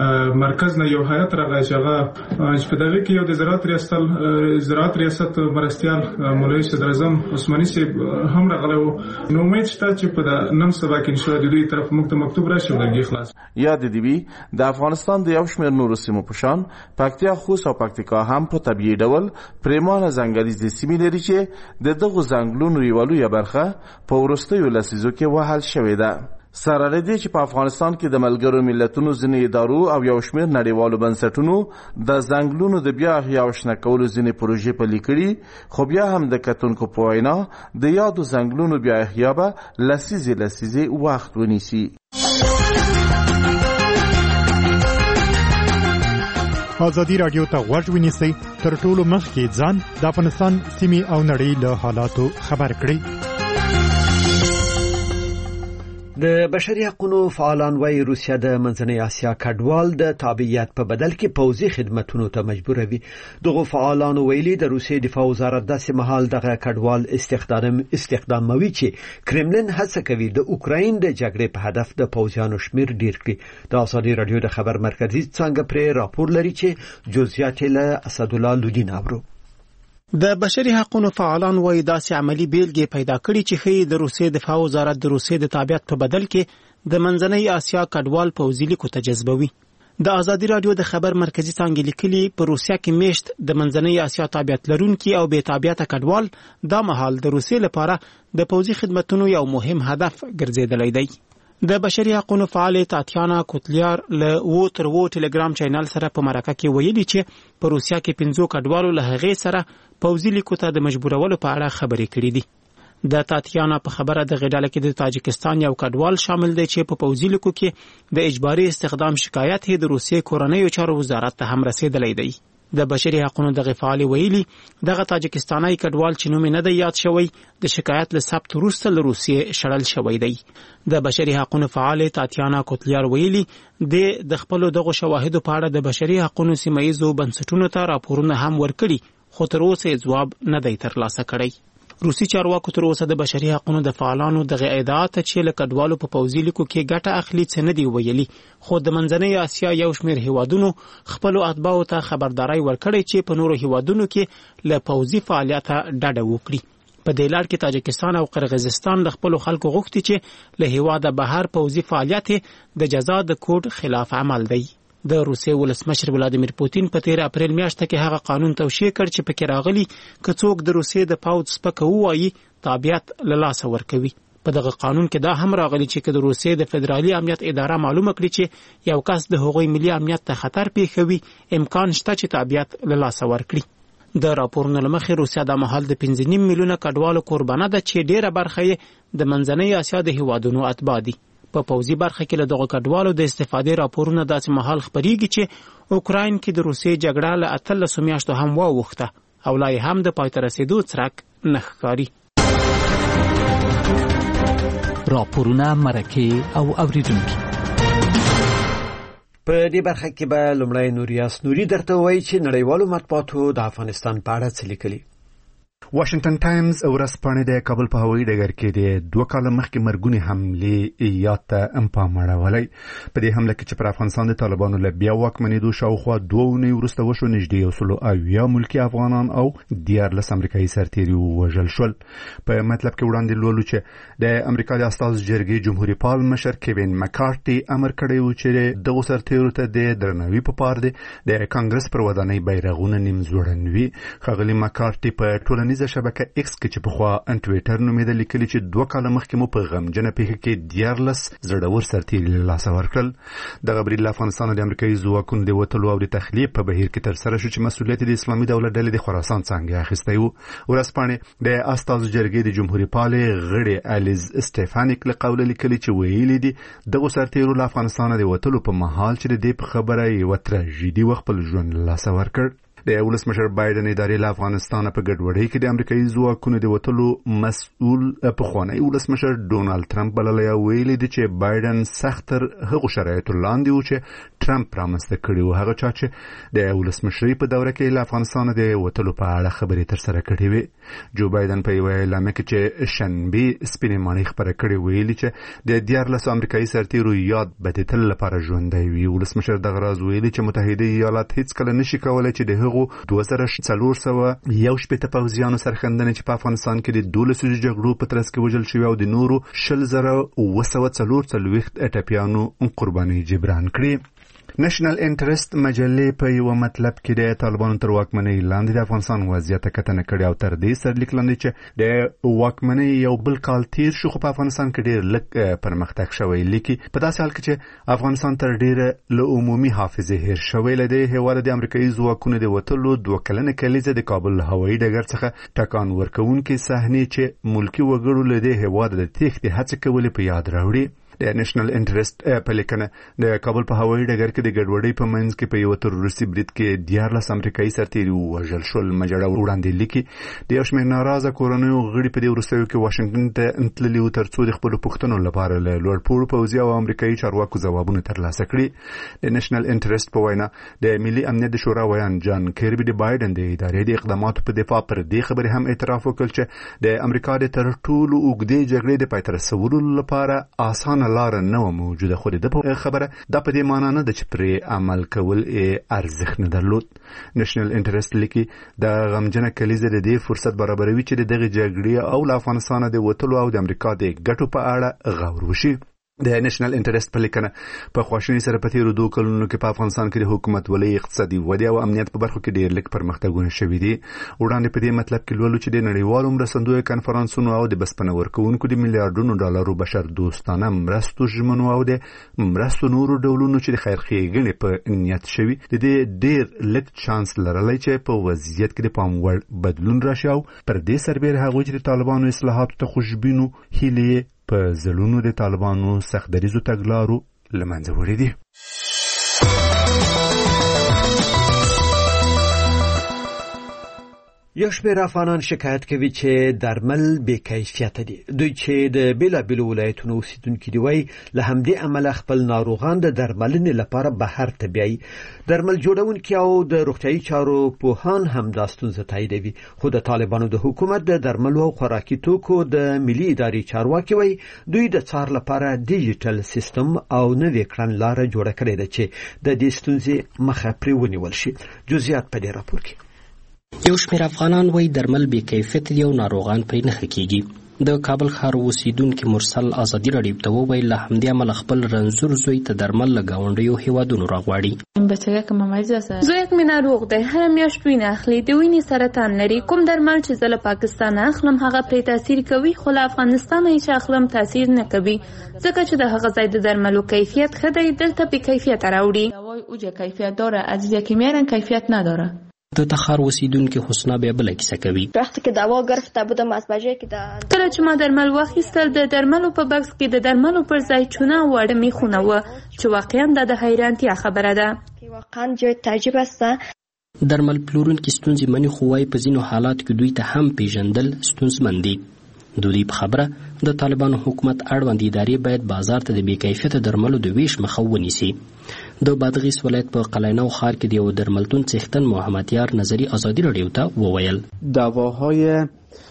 مرکز نه یو هیئت راغی چې هغه چې په دغه کې یو د زراعت ریاست زراعت ریاست مرستیال مولوي صدر اعظم عثماني صاحب هم راغلی وو. نو امید شته چې په نن سبا کې انشاء د دوی طرف موږ ته مکتوب راشي ولګي خلاص. یاد دی وی د افغانستان د یو شمېر نورو سیمو په شان پکتیا خوست او پکتیکا هم په طبيعي ډول پریمانه ځنګلیز سیمې لري چې د دغه ځنګلونو یوالو یا برخه په وروستیو لسیزو کې وهل شوې ده. سره لدې چې په افغانستان کې د ملګرو ملتونو ځینې ادارو او یو شمېر نړیوالو بنسټونو د ځنګلونو د بیا احیا او شنه کولو ځینې پروژې پلي کړي خو بیا هم د کتونکو په وینا د یادو ځنګلونو بیا احیا به لسیزې لسیزې وخت ونیسي. ازادي رادیو ته غوږ ونیسئ تر ټولو مخکې ځان د افغانستان سیمې او نړۍ له حالاتو خبر کړئ. د بشري حقوقو فعالان وايي روسیا د منځنۍ اسیا کډوال د تابعیت په بدل کې پوځي خدماتونو ته مجبوروي. دغه فعالانو ویلي د روسیې دفاع وزارت داسې مهال دغه کډوال استخدام استخداموي چې کرملین هڅه کوي د اوکراین د جګړې په هدف د پوځیانو شمیر ډیر کړي. د آزادي رادیو د خبر مرکزی څنګه پر راپور لري چې جزئیات له اسدالله لودین اورو. د بشري حقوقو فعالان وايي داسې عملی بیلګې پیدا کړي چې خې د روسیې دفاع وزارت د روسیې د تابعیت په بدل کې د منځنۍ اسیا کډوال پوځي لیکو ته جذبوي. د آزادي رادیو د خبر مرکزی څنګه لیکلي په روسیا کې میشت د منځنۍ اسیا تابعیت لرونکي او بې تابعیت کډوال دا مهال د روسیې لپاره د پوځي خدماتونو یو مهم هدف ګرځیدلی دی. د بشري حقوقو فعال تاتیانا کوتلیار له وو تر وو ټلګرام چینل سره په مرکه کې ویلي چې په روسیا کې پنځو کډوالو له هغې سره پوځي لیکو ته د مجبورولو په اړه خبرې کړې دي. د تاتیانا په خبره د غډاله کې د تاجکستان یو کډوال شامل دی چې په پوځي لیکو کې د اجباري استخدام شکایت یې د روسیې کورنیو چارو وزارت ته هم رسیدلی دی. د بشري حقوقو د غفالي ویلي دغه تاجکستاني کډوال چې نوم نه دی یاد شوی د شکایت له ثبت وروسته له روسیې شړل شوی دی. د بشري حقوقو فعال تاتیانا کوتلیار ویلي د د خپل دغه شواهدو په اړه د بشري حقوقو سیمایزو بنسټونو ته راپورونه هم ورکړي خو تر اوسه جواب نه دی ترلاسه کړی. روسي چارواکو تر اوسه د بشري حقوقو د فعالانو دغه ادعاات چې له کډوالو په پوځي لیکو کې ګټه اخلي څه نه دی ویلي خو د منځنۍ اسیا یو شمېر هیوادونو خپل اتباعو ته خبرداري ورکړي چې په نورو هیوادونو کې له پوځي فعالیت ډډه وکړي. په دې لړ کې تاجکستان او قرغیزستان د خپل خلکو غوښتي چې له هیواده بهر پوځي فعالیت د جزا د کوډ خلاف عمل دی. د روسیې ولسمشر ولادیمیر پوتین په تیر اپریل میاشت کې هغه قانون توشیح کړ چې پکې راغلی که څوک د روسیې د پوځ سپکه وایي تابعیت له لاسه ورکوي. په دغه قانون کې دا هم راغلی چې که د روسیې د فدرالي امنیت اداره معلومه کړي چې یو کس د هغوی ملي امنیت ته خطر پیښوي امکان شته چې تابعیت له لاسه ورکړي. د راپورونو له مخې روسیا د مهال د پنځه نیم میلیونه کډوالو قربانه ده چې ډیره برخه یې د منځنۍ اسیا د هیوادونو اتباع دي. په پوځي برخه کې له دغه کډوالو د استفادې راپورونه داسې مهال خپریږي چې اوکراین کې د روسیې جګړه له اتلسو میاشتو هم واوښته او لا یې هم د پای ته رسېدو څرک نه ښکاري. راپورونه مرکې او اوریدونکي په دې برخه کې به لومړی نوریاس نوري درته وایي چې نړیوالو مطبوعاتو د افغانستان په اړه څه لیکلي. واشنگټن ټایمز ورځپاڼه د کابل په هوایي ډګر کې د دوه کاله مخکې مرګونې حملې یاد ته هم پام اړولی. په دې حمله کې چې پر افغانستان د طالبانو له بیا واکمنېدو شاوخوا دوه اونۍ وروسته وشو نږدې یو سلو اویا ملکي افغانان او دیارلس امریکایي سرتیري ووژل شول. په مطلب کې وړاندې لولو چې د امریکا د استازو جرګې جمهوریت پال مشر کیوین مکارټي امر کړی و چې دغو سرتیرو ته د درناوي په پار دی د کانګرس پر ودانۍ بیرغونه نیم ځوړند وي. ښاغلي مکارټي په ټولنیز شبکه ایکس کې چې پخوا انټویټر نومېده لیکلي چې دوه کاله مخکې مو په غمجنه پیښه کې دیارلس زړور سرتیري له لاسه ورکړل. دغه برید له افغانستانه د امریکایي ځواکونو د وتلو او د تخلیې په بهیر کې ترسره شو چې مسؤلیت د اسلامي دولت ډلې د خراسان څانګې اخیستی و. ورځپاڼې د استازو جرګې د جمهوریت پالې غړي الیز سټیفانیک له قوله لیکلي چې ویلي دي دغو سرتیرو له افغانستانه د وتلو په مهال چې د دې په خبره یوه تراژیدي و خپل ژوند له لاسه ورکړ. د ولسمشر بایدن ادارې له افغانستانه په ګډوډۍ کې د امریکایي ځواکونو د وتلو مسؤل پخوانی ولسمشر ډونالد ټرمپ بللی او ویلي دي چې بایدن سخت تر هغو شرایطو لاندې و چې ټرمپ رامنځته کړي و. هغه چا چې د ولسمشرۍ په دوره کې له افغانستانه د وتلو په اړه خبرې ترسره کړې وې. جو بایدن په یوه اعلامیه کې چې شنبې سپینې ماڼۍ خپره کړې ویلي چې د دیارلسو امریکایي سرتیرو یاد به د تل لپاره ژوندی وي. ولسمشر دغه راز ویلي چې متحده ایالات هیڅکله نشي کولی چې د دوه زره څلور سوه یو شپېته پوځیانو سرښندنې چې په افغانستان کې د دولسو جګړو په ترڅ کې وژل شوي او د نورو شل زره اوه سوه څلور څلوېښت ټپیانو قربانۍ جبران کړي. نېشنل انټرست مجلې په یو مطلب کې د طالبانو تر واکمنۍ لاندې د افغانستان وضعیت کتنه کړې او تر دې سرلیک لاندې چې د واکمنۍ یو بل کال تیر شو خو په افغانستان کې ډېر لږ پرمختګ شوی. لیکي په داسې حال کې چې افغانستان تر ډېره له عمومي حافظې هیر شوی. له دې هېواده د امریکایي ځواکونو د وتلو دوه کلنه کلیزه د کابل هوایي ډګر څخه ټکان ورکوونکې صحنې چې ملکي وګړو له دې هېواده د تېښتې هڅې کولې په یاد راوړي. د نېشنل انټرست په لیکنه د کابل په هوایي ډګر کې د ګډوډۍ په منځ کې په یو تروریستي برید کې دیارلس امریکایي سرتیري ووژل شول. مجله وړاندې لیکي د یو شمېر ناراضه کورنیو غړي په دې وروستیو کې واشنګټن ته تللي وو تر څو د خپلو پوښتنو لپاره له لوړپوړو پوځي او امریکایي چارواکو ځوابونه ترلاسه کړي. د نېشنل انټرست په وینا د ملي امنیت د شورا ویان جان کیربي د بایدن د ادارې د اقداماتو په دفاع پر دې خبرې هم اعتراف وکړ چې د امریکا د تر ټولو اوږدې جګړې د پای ته رسولو لپاره اسانه لار نه و موجوده، خو د په خبره دا په دې معنی نه ده چې پرې عمل کول یې ارزښت نه درلود. نېشنل انټرست لیکي د غمجنه کلیزه د دې فرصت برابروي چې د دغه جګړې او له افغانستانه د وتلو او د امریکا د ګټو په اړه غور وشي. د نېشنل انټرست په لیکنه په خواشینۍ سره په تېرو دوه کلونو کې په افغانستان کې د حکومت ولې اقتصادي ودې او امنیت په برخو کې ډېر لږ پرمختګونه شوي دي. وړاندې په دې مطلب کې لولو چې د نړیوالو مرستندویه کنفرانسونو او د بسپنه ورکوونکو د میلیارډونو ډالرو بشر دوستانه مرستو ژمنو او د مرستو نورو ډولونو چې د خیر ښېګڼې په نیت شوي د دې ډېر لږ چانس لرلی چې په وضعیت کې د پام وړ بدلون راشي او پر دې سربېره هغوی چې د طالبانو اصلاحاتو ته خوشبینو هیلې په زلونو د طالبانو سختدریزو تګلارو له منځه وړي دي. یو شمېر افغانان شکایت کوي چې درمل بې کیفیته دي. دوی چې د بېلابېلو ولایتونو اوسېدونکي دي وایي له همدې امله خپل ناروغان د درملنې لپاره بهر ته بیایي. درمل جوړونکي او د روغتیايي چارو پوهان هم دا ستونزه تاییدوي، خو د طالبانو د حکومت د درملو او خوراکي توکو د ملي ادارې چارواکي وایي دوی د څار لپاره ډیجیټل سیستم او نوې کړنلاره جوړه کړې ده چې د دې ستونزې مخه پرې ونیول شي. جزئیات په دې راپور کې. یو شمېر افغانان وایي درمل بې کیفیت دي او ناروغان پرې نه ښه کېږي. د کابل ښار اوسېدونکي مرسل ازادي راډیو ته وویل له همدې امله خپل رنځور زوی ته درمل له ګاونډیو هېوادونو راغواړي. بچه‌ک مریضه ده، زویک مې ناروغ دی، هره میاشت وینه اخلي، د وینې سرطان لري. کوم درمل چې زه له پاکستان اخلم هغه پرې تاثیر کوي، خو له افغانستان چې اخلم تاثیر نه کوي ځکه چې د هغه ځای د درملو کیفیت ښه دی، دلته بې کیفیت راوړي. دوای اوجه کیفیت داره، عزیزی که میارن کیفیت نداره. د تخار اوسیدونکي حسنا بیا بله کیسه کوي. وقتی که دوا گرفته بودم از بجای که د کله چې ما درمل واخیستل د درملو په بکس کې د درملو پر ځای چونه واړه میخونه و چې واقعا دا د حیرانتیا خبره ده. واقعا جای تعجب است. درمل پلورونکي ستونزې مني خو وايي په ځینو حالات کې دوی ته هم پیژندل ستونزمن دي. د دوی په خبره د طالبانو حکومت اړوند ادارې باید بازار ته د بې کیفیته درملو د ویش مخه ونیسي. د بادغیس ولایت په قلعه‌نو ښار کې د یو درملتون څښتن محمد یار نظری ازادي راډیو ته وویل دواهای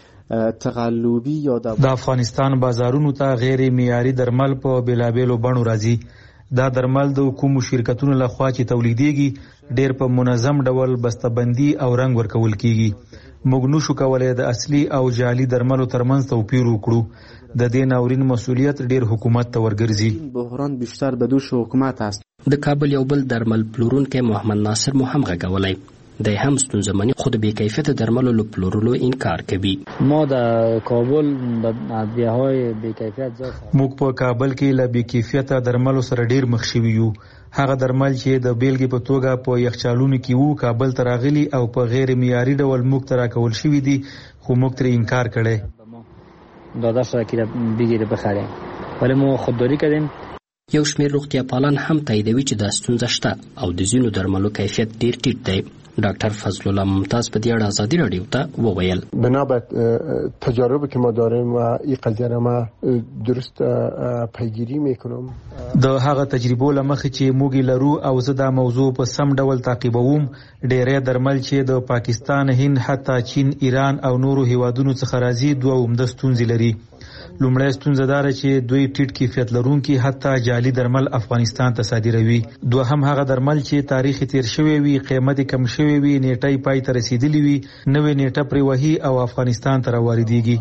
تقلبی یا د افغانستان بازارونو ته غیر معیاري درمل په بېلابېلو بڼو راځي. دا درمل د کومو شرکتونو لخوا چې تولیدېږي ډېر په منظم ډول بسته‌بندي او رنګ ورکول کیږي. موږ نشو کولی د اصلي او جعلي درملو ترمنځ توپیر وکړو. د دې ناورین مسؤلیت ډېر حکومت ته ورګرځي. بحران بیشتر به دوش حکومت است. د کابل یو بل درمل پلورونکی محمد ناصر مو هم غږولی دی، هم ستونزه مني خو د بې کیفیته درملو له پلورلو انکار کوي. ما د کابل د ادویه‌های بې کیفیت ځای موږ په کابل کې له بې کیفیته درملو سره ډېر مخ شوي یو. هغه درمل چې د بیلګې په توګه په یخچالونو کې وو کابل ته راغلي او په غیر معیاري ډول موږ ته راکول شوي دي، خو موږ ترې انکار کړی. داده شده که بگیره بخریم ولی ما خودداری کردیم. یو شمېر روغتیا پالان هم تاییدوي چې دا ستونزه شته او د ځینو درملو کیفیت ډېر ټیټ دی. ډاکټر فضل الله ممتاز په دې اړه ازادي راډیو ته وویل بنا به تجاربی که ما داریم و این قضیه را ما درست پیگیری میکنم. د هغه تجربو لمخې چې موږ لرو او زه دا موضوع په سم ډول تعقیبوم، ډېری درمل چې د پاکستان، هند، حتی چین، ایران او نورو هیوادونو څخه راځي دوه عمده ستونزې لري. لومړی ستونزه دا ده چې دوی ټیټ کیفیت لرونکي حتی جعلي درمل افغانستان ته صادروي. دوهم هغه درمل چې تاریخ تیر شوی وي، قیمت کم شوی وي، نیټه پای ته رسیدلی وي، نوې نیټه پرې وهي او افغانستان ته راواردېږي.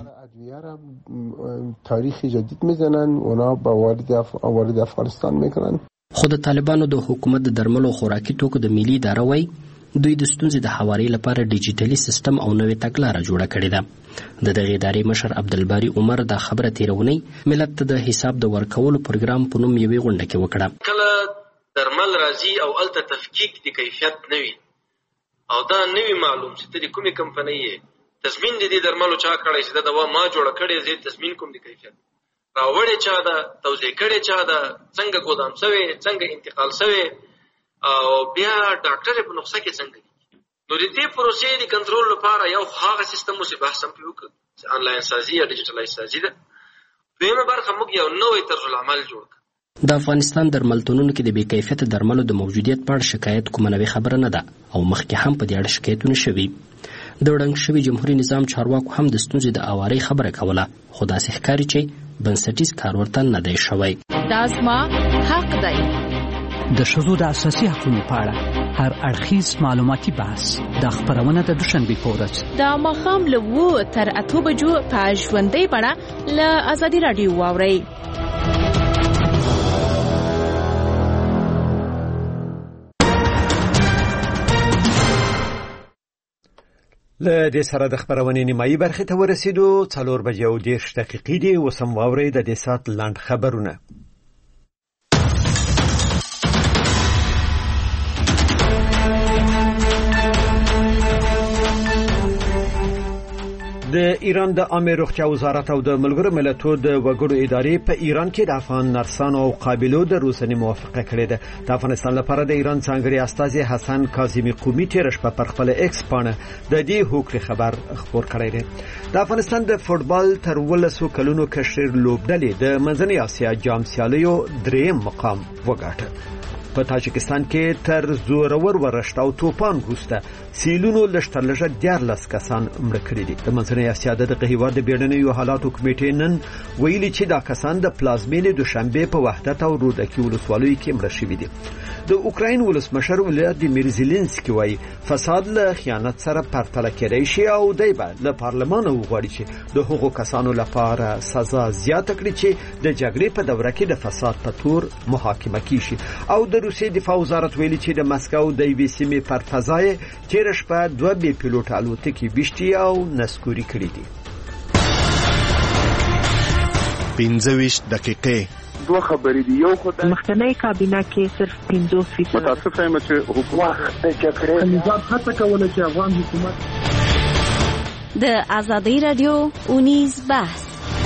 تاریخ جدید میزنن، اونا با وارد اف... وارد افغانستان میکنن. خو د طالبانو د حکومت د درملو خوراکي توکو د ملي اداره وایي دوی د ستونزې د هواري لپاره ډیجیټلي سیستم او نوې تګلاره جوړه کړې ده. د دغې ادارې مشر عبدالباري عمر دا خبره تیرونی ملت ته د حساب د ورکولو پروګرام په نوم یوې غونډه کې وکړه. کله درمل راځي او الته تفکیک د کیفیت نه وي او دا نه وي معلوم چې ته د کومې کمپنۍ یې، تضمین د دې درملو چا کړی چې دا دوا ما جوړه کړې، زه تضمین کوم د کیفیت. راوړې چا ده، توزیع کړې چا ده، څنګه ګودام شوی، څنګه انتقال شوی، او بیا ډاکټر په نسخه کې څنګه دي. نو د دې پروسې د کنټرول لپاره یو هغه سیستم چې بحث هم وکړو چې آنلاین سازي یا ډیجیټلایز سازي ده. دویمه برخه موږ یو نوې طرز العمل جوړ کړ. د افغانستان درملتونونو کې د بې کیفیته درملو د موجودیت په اړه شکایت کومه نوې خبره نه ده او مخکې هم په دې اړه شکایتونه شوي. د ړنګ شوي جمهوري نظام چارواکو هم د ستونزې د اوارۍ خبره کوله، خو داسې ښکاري چې بنسټیز کار ورته نه دی شوی. دا زما حق دی. د ښځو د اساسي حقونو په اړه هر اړخیز معلوماتي بحث دا خپرونه د دوشنبې په ورځ د ماښام له اوه تر اتو بجو په ژوندۍ بڼه له ازادي راډیو واورئ. له دې سره د خبرونې نیمایي برخې ته ورسېدو. څلور بجې او دېرش دقیقې دي. اوس هم واورئ د دې ساعت لنډ خبرونه. د ایران د عامه روغتیا وزارت او د ملګرو ملتونو د وګړو ادارې په ایران کې د افغان نرسانو او قابلو د روزنې موافقه کړې ده. د افغانستان لپاره د ایران ځانګړي استازي حسن کاظمی قومي تیر شپه پر خپل ایکس پاڼه د دې هوکړې خبر خبر کړی دی. د افغانستان د فوټبال تر ولسو کلونو کشر لوبډلې د منځنۍ اسیا جام سیالیو دریم مقام وګاټه. په تاجکستان کې تر زورور ورشت او توپان وروسته سیلونو لشترلژه دیارلس کسان مړه کړي دي. د منځنۍ اسیا د دغه هیواد د بیړنیو حالاتو کمیټې نن ویلي چې دا کسان د پلازمینې دوشنبه په وحدت او رودکي ولسوالیو کې مړه شوي دي. د اوکراین ولسمشر ولادیمیر زيلنسکي وایي فساد له خیانت سره پرتله کېدای شي او دی به له پارلمان وغواړي چې د هغو کسانو لپاره سزا زیاته کړي چې د جګړې په دوره کې د فساد په تور محاکمه کیشي. او د روسیې دفاع وزارت ویلي چې د مسکو د یوې سیمې پر فضا یې تېره شپه دوه بې پیلوټه الوتکې بشتي او نسکوري کړي دي. پنځه ویشت دقیقې دوه خبرې دي. یو خو د مخکنی کابینه کې صرف پنځوس فیصد متاسف یم چې حکومت د جګړې نظام هڅه کوله چې افغان حکومت د ازادي رادیو اونیز بحث.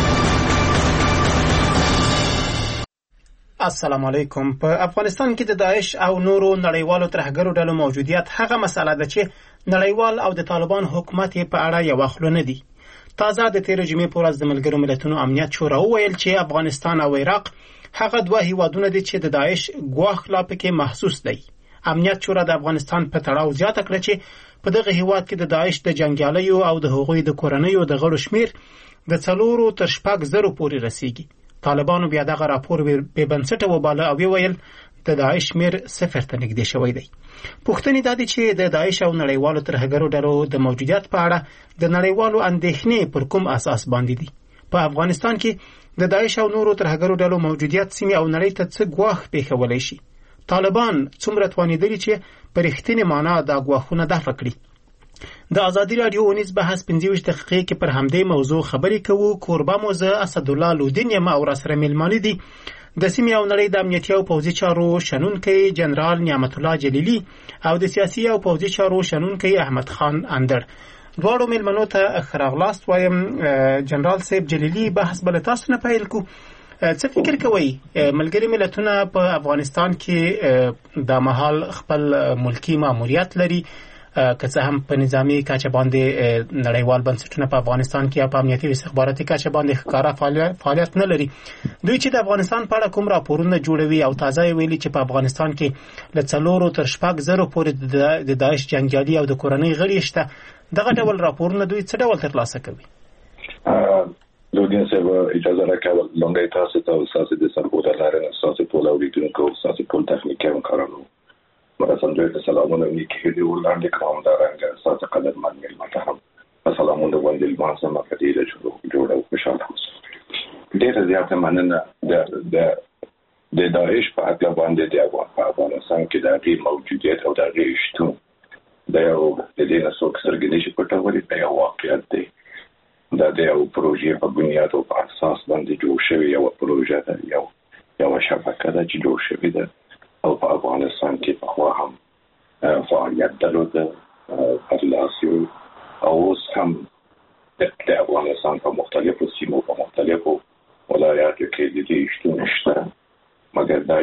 السلام علیکم. په افغانستان کې د داعش او نورو نړیوالو ترهګرو ډلو موجودیت هغه مسله ده چې نړیوال او د طالبان حکومت په اړه یو خلو نه دي. تازه د تیر جمعې په ورځ د ملګرو ملتونو امنیت شورا وویل چې افغانستان او عراق هغه دوه هیوادونه دي چې د داعش ګواښ لا پکې محسوس دی. امنیت شورا د افغانستان په تړاو زیاته کړه چې په دغه هیواد کې د داعش د جنگیالیو او د هغوی د کورنیو د غړو شمیر د څلورو تر شپږ زرو پورې رسیږي. طالبانو بیا دغه راپور بې بنسټه وباله او ویل د داعش شمیر صفر ته نږدې شوی دی. پوښتنې دا دي چې د داعش او نړیوالو ترهګرو ډلو د موجودیت په اړه د نړیوالو اندېښنې پر کوم اساس باندې دي. په افغانستان کې د داعش او نورو ترهګرو ډلو موجودیت سیمې او نړۍ ته څه ګواښ پېښولی شي؟ طالبان څومره توانېدلي چې په رښتینې معنا دا ګواښونه دفع کړي؟ د ازادي راډیو اونیز بحث پنځه ویشت دقیقې کې پر همدې موضوع خبرې کوو. کوربه مو زه اسدالله لودین یم او راسره میلمانه دي د سیمې او نړۍ د امنیتي او پوځي چارو شنونکی جنرال نعمت الله جلیلی او د سیاسي او پوځي چارو شنونکی احمد خان اندر. دواړو میلمنو ته ښه راغلاست وایم. جنرال صاحب جلیلی، بحث بل تاسو نه پیل کو. څه فکر کوئ ملګري ملتونه په افغانستان کې د مهال خپل ملکی ماموریت لري، که څه هم په نظامی کچه باندې نړیوال بنسټونه په افغانستان کې په امنیتي او استخباراتي کچه باندې ښکارا فعالیت نه لري. دوی چې د افغانستان په اړه کوم راپورونه جوړوي او تازه ویلي چې په افغانستان کې له څلورو تر شپږ زرو پورې د داعش جنگیالي او د کورنۍ غړي شته، دغه ډول راپورونه دوی څه ډول ترلاسه کوي؟ لودین صاحب اجازه راکړئ لومړی تاسو ته تاسو د سرپورټ لاره تاسو ټول اوریدونکو تاسو ټول تخنیکي کارونو مرسته د سلامونه نیکی دی ولاندې کوم دا رنګ تاسو قدر منل محترم سلامونه باندې لمانځه مفادیره جوړه او خوشاله اوسئ. ډېر زیاته مننه د د د داعش په اړه باندې د افغانستان کې د غیر موجودیت او د غیر شتون د یو د دې نسوک سرګنې چې پټولې د یو واقعیت دی. دا د یو پروژې په بنیاد او په اساس باندې جوړ شوی یو پروژه ده، یو یو شبکه ده چې جوړ شوی ده او په افغانستان کې په خوا هم فعالیت درلوده پرلاسیو او اوس هم د افغانستان په مختلفو سیمو په مختلفو ولایاتو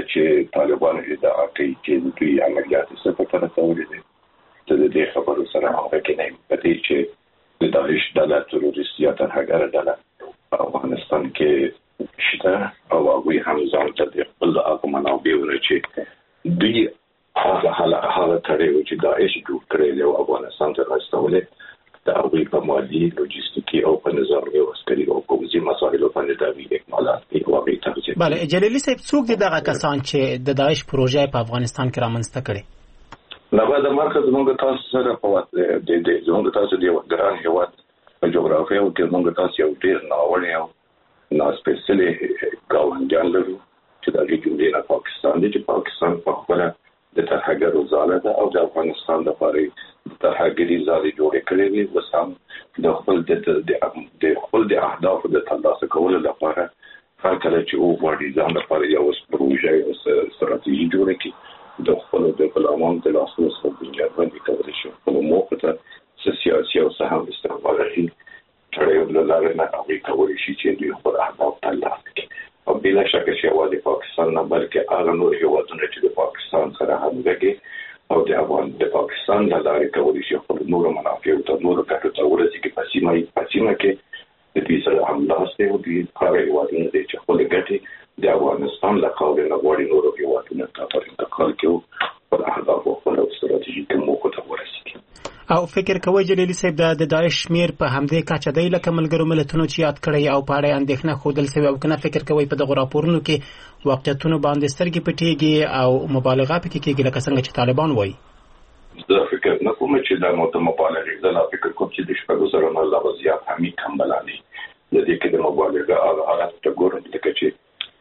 چې طالبان ادعا کوي چې دوی عملیات څه په رسولې دي د دې خبرو سره هغه کې نه پدې چې د داعش ډله تروریستي تر هغه ډله افغانستان کې شته او هغه هم ځان ته د خپل د منابع ورچې دوی هغه حاله حاله ترې چې داعش جوړ کړی او افغانستان ته راستولې دا وی په مالي لوجستیکي او په نظامي او عسکري او پوځي مسایلو باندې دا وی اکمالات کوي او هغه ترجمه. بله جلیلی صاحب څوک دي دغه کسان چې د داعش پروژه په افغانستان کې رامنځته کړي؟ نو دا مرکز موږ تاسو سره په وخت د د زموږ تاسو دی ګران هیواد په جغرافیه او کې موږ تاسو یو ډیر ناوړی او ناسپیشلی ګاونډیان لرو چې د جمهوریت د پاکستان دی چې پاکستان په خپل د ترهګرو ځاله ده او د افغانستان لپاره د ترهګري ځالې جوړې کړې وي وسام د خپل د د خپل د اهدافو د ترلاسه کولو لپاره هر کله چې او وړي ځان لپاره یو پروژه او ستراتیژي جوړه کړي د خپل د پلانونو د لاسونو څخه بنیاد باندې کولای شي په موخه ته سیاسي او سهم استعمالي تړیو د لارې نه هغه کولای شي چې دوی خپل اهداف ترلاسه کړي او بلا شک چې واده پاکستان نه بلکې هغه نور هیوادونه چې د پاکستان سره همغږي او د افغان د پاکستان د لارې کولای شي خپل نور منافع او د نور ګټو ته ورسیږي په سیمه په سیمه کې د دې سره هم لاسته او د هغه هیوادونو چې خپل ګټي د افغانستان له خاورې نه غواړي نور هیوادونه ته پر انتقال کوي پر اهداف او خپل ستراتیژیک موخو ته ورسیږي. او فکر کوي جلیلی صاحب د داعش شمیر په همدې کچه دی لکه ملګرو ملتونو چې یاد کړی او په اړه اندېښنه ښودل شوې او کنه فکر کوي په دغه راپورونو کې واقعیتونو باندې سترګې پټېږي او مبالغه پکې کېږي لکه څنګه چې طالبان وایي؟ زه فکر نه کوم چې دا مو ته مبالغه ده، لا فکر کوم چې د شپږو سره نه لا وضعیت همي کم بلاني د دې کې د مبالغه هغه حالت ته ګورم لکه چې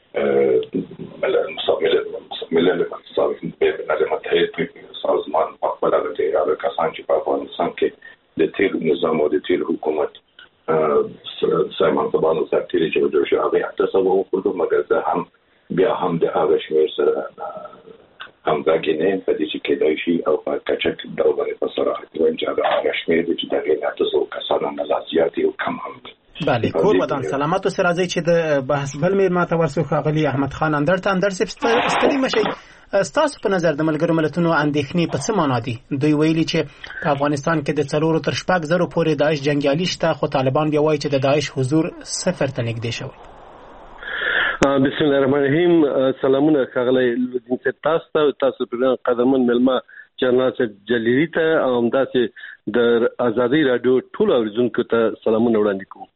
ملل ملل مصالح ملل متحد سازمان په خپل د هغه کسان چې په افغانستان کې د تیر نظام او د تیر حکومت سایمان طبانو سرتیری چې جوړ شو هغه تاسو وګورئ مګر زه هم بیا هم د هغه شمیر سره هم دا کې نه پدې چې کېدای شي او په کچک ډول باندې په سره راځي چې هغه شمیر چې دغه تاسو کسانو نه لاسياتي او کم هم بله کور ودان سلامات او سرازي چې د بحث بل میر ماته ورسو خاغلی احمد خان اندر ته اندر سپ ستړي مشي ستاسو په نظر د ملګرو ملتونو اندېښنې په څه معنا دي؟ دوی ویلي چې په افغانستان کې د څلورو تر شپږ زرو پورې داعش جنگیالي شته خو طالبان بیا وایي چې د داعش حضور صفر ته نږدې شوی. بسم الله الرحمن الرحیم. سلامونه خاغلی لودین صاحب تاسو ته تاسو په قدمن ملما جنرال صاحب جلیلی ته او همداسې د ازادي رادیو ټول اوریدونکو ته سلامونه وړاندې کوم.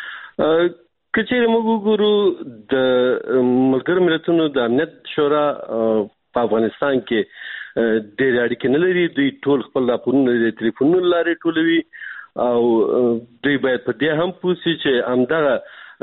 کچېره موږ وګورو د ملګرو ملتونو د امنیت شورا په افغانستان کې ډېر اړیکې نه لري، دوی ټول خپل راپورونه د ټلیفونونو لارې ټولوي او دوی باید په دې هم پوه شي چې همدغه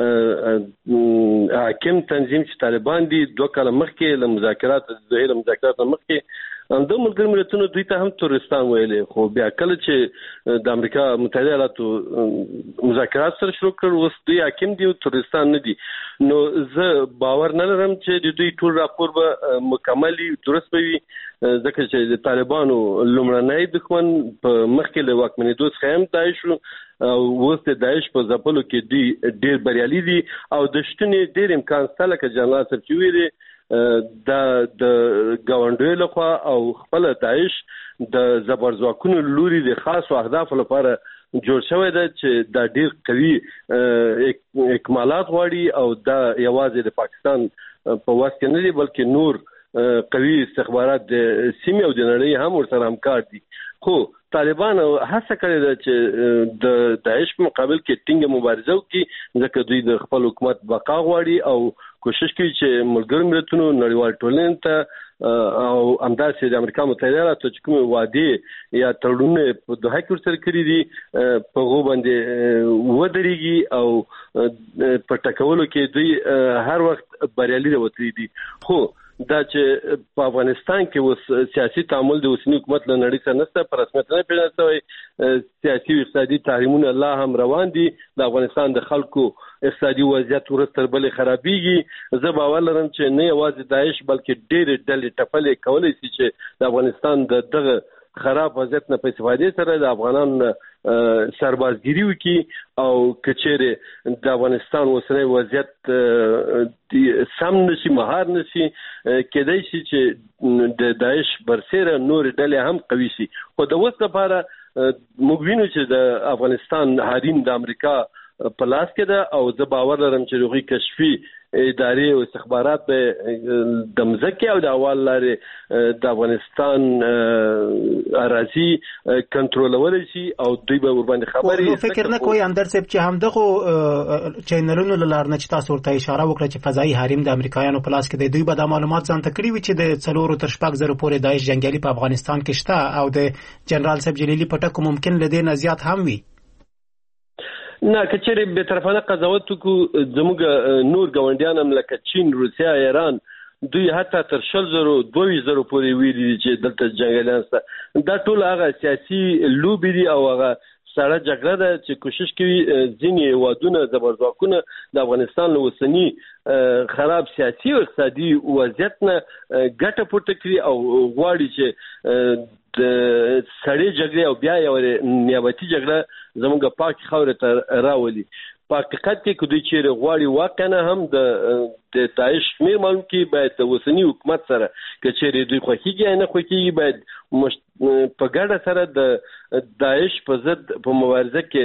حاکم تنظیم چې طالبان دي دوه کاله مخکې له مذاکرات د له مذاکرات مخکې د ملګرو ملتونو دوی ته هم تورستان ویلې، خو بیا کله چې د امریکا متحده ایالاتو مذاکرات سره شروع کړ اوس دوی حاکم دي او تورستان نه دي. نو زه باور نه لرم چې د دوی ټول راپور به مکمل درست وي ځکه چې د طالبانو لومړنی دښمن په مخکې له واکمنېدو څخه هم داعش او اوس د داعش په ځپلو کې دوی ډېر بریالي دي او د شتونې ډېر امکان شته لکه جنرال صاحب چې ویلي د د ګاونډیو لخوا او خپل داعش د زبرځواکونو لوري د خاصو اهدافو لپاره جوړ شوی دی چې دا ډېر قوي اکمالات غواړي او دا یوازې د پاکستان په واس کې نه دي بلکې نور قوي استخبارات د سیمې او د نړۍ هم ورسره همکار دي. خو طالبان هڅه کړې ده چې د داعش په مقابل کې ټینګه مبارزه وکړي ځکه دوی د خپل حکومت بقا غواړي او کوشش کوي چې ملګرو ملتونو نړیوال ټولنې ته او همداسې د امریکا متحده ایالاتو چې کومې وعدې یا تړونونه په دوحه کې ورسره کړي دي په هغو باندې ودرېږي او په ټاکلو کې دوی هر وخت بریالي راوتلي دي. خو دا چې په افغانستان کې اوس سیاسي تعامل د اوسنی حکومت له نړۍ سره نشته، په رسمیت نه پیژندل شوی، سیاسي او اقتصادي تحریمونه لا هم روان دي، د افغانستان د خلکو اقتصادي وضعیت ورځ تر بلې خرابېږي. زه باور لرم چې نه یوازې داعش بلکې ډېرې ډلې ټپلې کولی شي چې د افغانستان د دغه خراب وضعیت نه په استفادې سره د افغانانو سربازګری وکي او کچېره د افغانستان اوسنی وضعیت سم نشي مهار نشي کېدای شي چې د داعش برسره نور ډلې هم قوي شي خو د وخت لپاره موږ وینو چې د افغانستان حریم د امریکا په لاس کې ده او زه باور لرم چې هغوی کشفي ادارې او استخبارات به د مځکې او د اول لارې د افغانستان اراضي کنټرولول شي او دوی به ورباندې خبرې نو فکر نه کوي اندر صاحب چې هم دغه چینلونو لاره نه چې تاسو ورته اشاره وکړه چې فضائي حریم د امریکایانو په لاس کې دی دوی به د معلومات ځان ته کړی وي چې د څلورو تر شپږ زره پورې داعش جنگیالي په افغانستان کې شته او د جنرال صاحب جلیلی په ټکو ممکن لدې نه زیات هم وي نه کچېره به طرفانه قضاوت کو زموږ نور ګاونډیان هم لکه چین روسیا ایران دوی حتی تر شل زرو دوه زرو پورې ویلي چې دلته جنگیالان شته دا ټول هغه سیاسي لوبې دي او هغه سره جګړه ده چې کوشش کوي ځینې هیوادونه زبرځواکونه د افغانستان له اوسني خراب سیاسي او اقتصادي وضعیت نه ګټه پورته کړي او غواړي چې د سړې جګړې او بیا یو نیابتي جګړه زموږ پاک خاورې ته راولي په حقیقت کې دوی چې غواړي واقعا هم د د داعش شمیر معلوم کې باید د اوسني حکومت سره که چیرې دوی خوښیږي نه خوښیږي باید په ګډه سره د داعش په ضد په مبارزه کې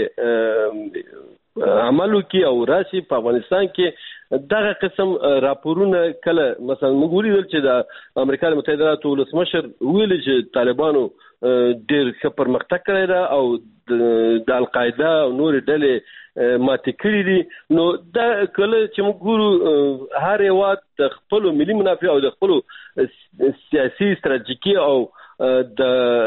عمل وکړي او راشي په افغانستان کې دغه قسم راپورونه کله مثلا موږ ولیدل چې د امریکا متحده ایالاتو ولسمشر ویل چې طالبانو ډېر ښه پرمختګ کړی دی او د القاعده او نور ډلې ماتې کړي دي نو دا کله چې موږ ګورو هر هیواد د خپلو ملي منافع او د خپلو سیاسي استراتیژیکي او د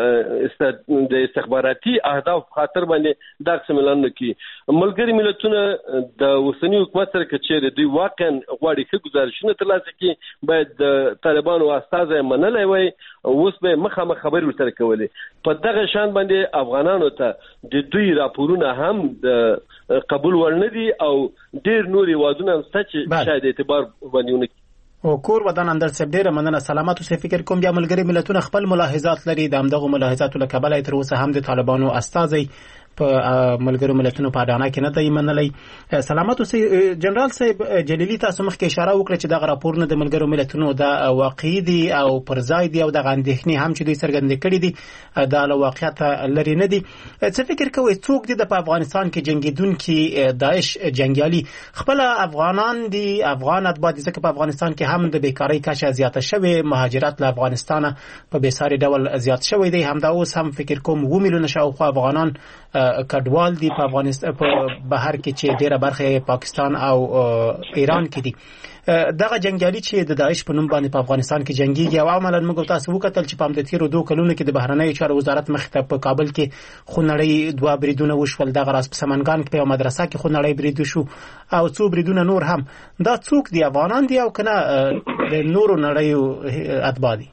د استخباراتي اهداف خاطر باندې دا قسم اعلان کوي ملګری ملتونه د اوسنی حکومت سره کچېره دوی واقعا غواړي چې گزارشونه ترلاسه کړي باید د طالبانو استازي منلای وي اوس به مخامخ خبرې ورسره کولې په دغه شان باندې افغانانو ته د دوی راپورونه هم د قبول ورنه دي او ډېر نوري وادونه هم چې شاید اعتبار باندې ونه او کور ودان اندر سب ډیره مننه سلامات اوسې فکر کوم بیا ملګری ملتونه خپل ملاحظات لري د همدغه ملاحظاتو له کبله تر اوسه هم د طالبانو استازي په ملګرو ملتونو په اډانه کې نه دی منلای سلامات اوسې جنرال صاحب جلیلی تاسو مخکې اشاره وکړه چې د راپورونه د ملګرو ملتونو د واقعي دي او پر ځای دي او د غندښنې هم چې دوی څرګند کړي دي د واقعیت لري نه دي څه فکر کوئ څوک دي د افغانستان کې جنگیدونکي داعش جنگیالي خپل افغانان دي افغان اتباع دي ځکه په افغانستان کې هم د بیکاری کچه زیاته شوې مهاجرت له افغانستان په بیساري ډول زیات شوی دی همدا اوس هم فکر کوم و میلیونه شاوخوا افغانان کډوال دي په افغانستان په بهر کې چې ډیره برخه پاکستان او ایران کې دي دغه جنگیالي چې د داعش په نوم باندې په افغانستان کې جنگيږي او عملاً موږ تاسو وکتل چې په هم د تیرو دوه کلونو کې د بهرنۍ چارو وزارت مخته په کابل کې خونړی دوه بریدونه وشول دغه راس په سمنګان کې په مدرسه کې خونړی برید وشو او څو بریدونه نور هم دا څوک دي افغانان دي او کنه د نورو نړیو اتباع دي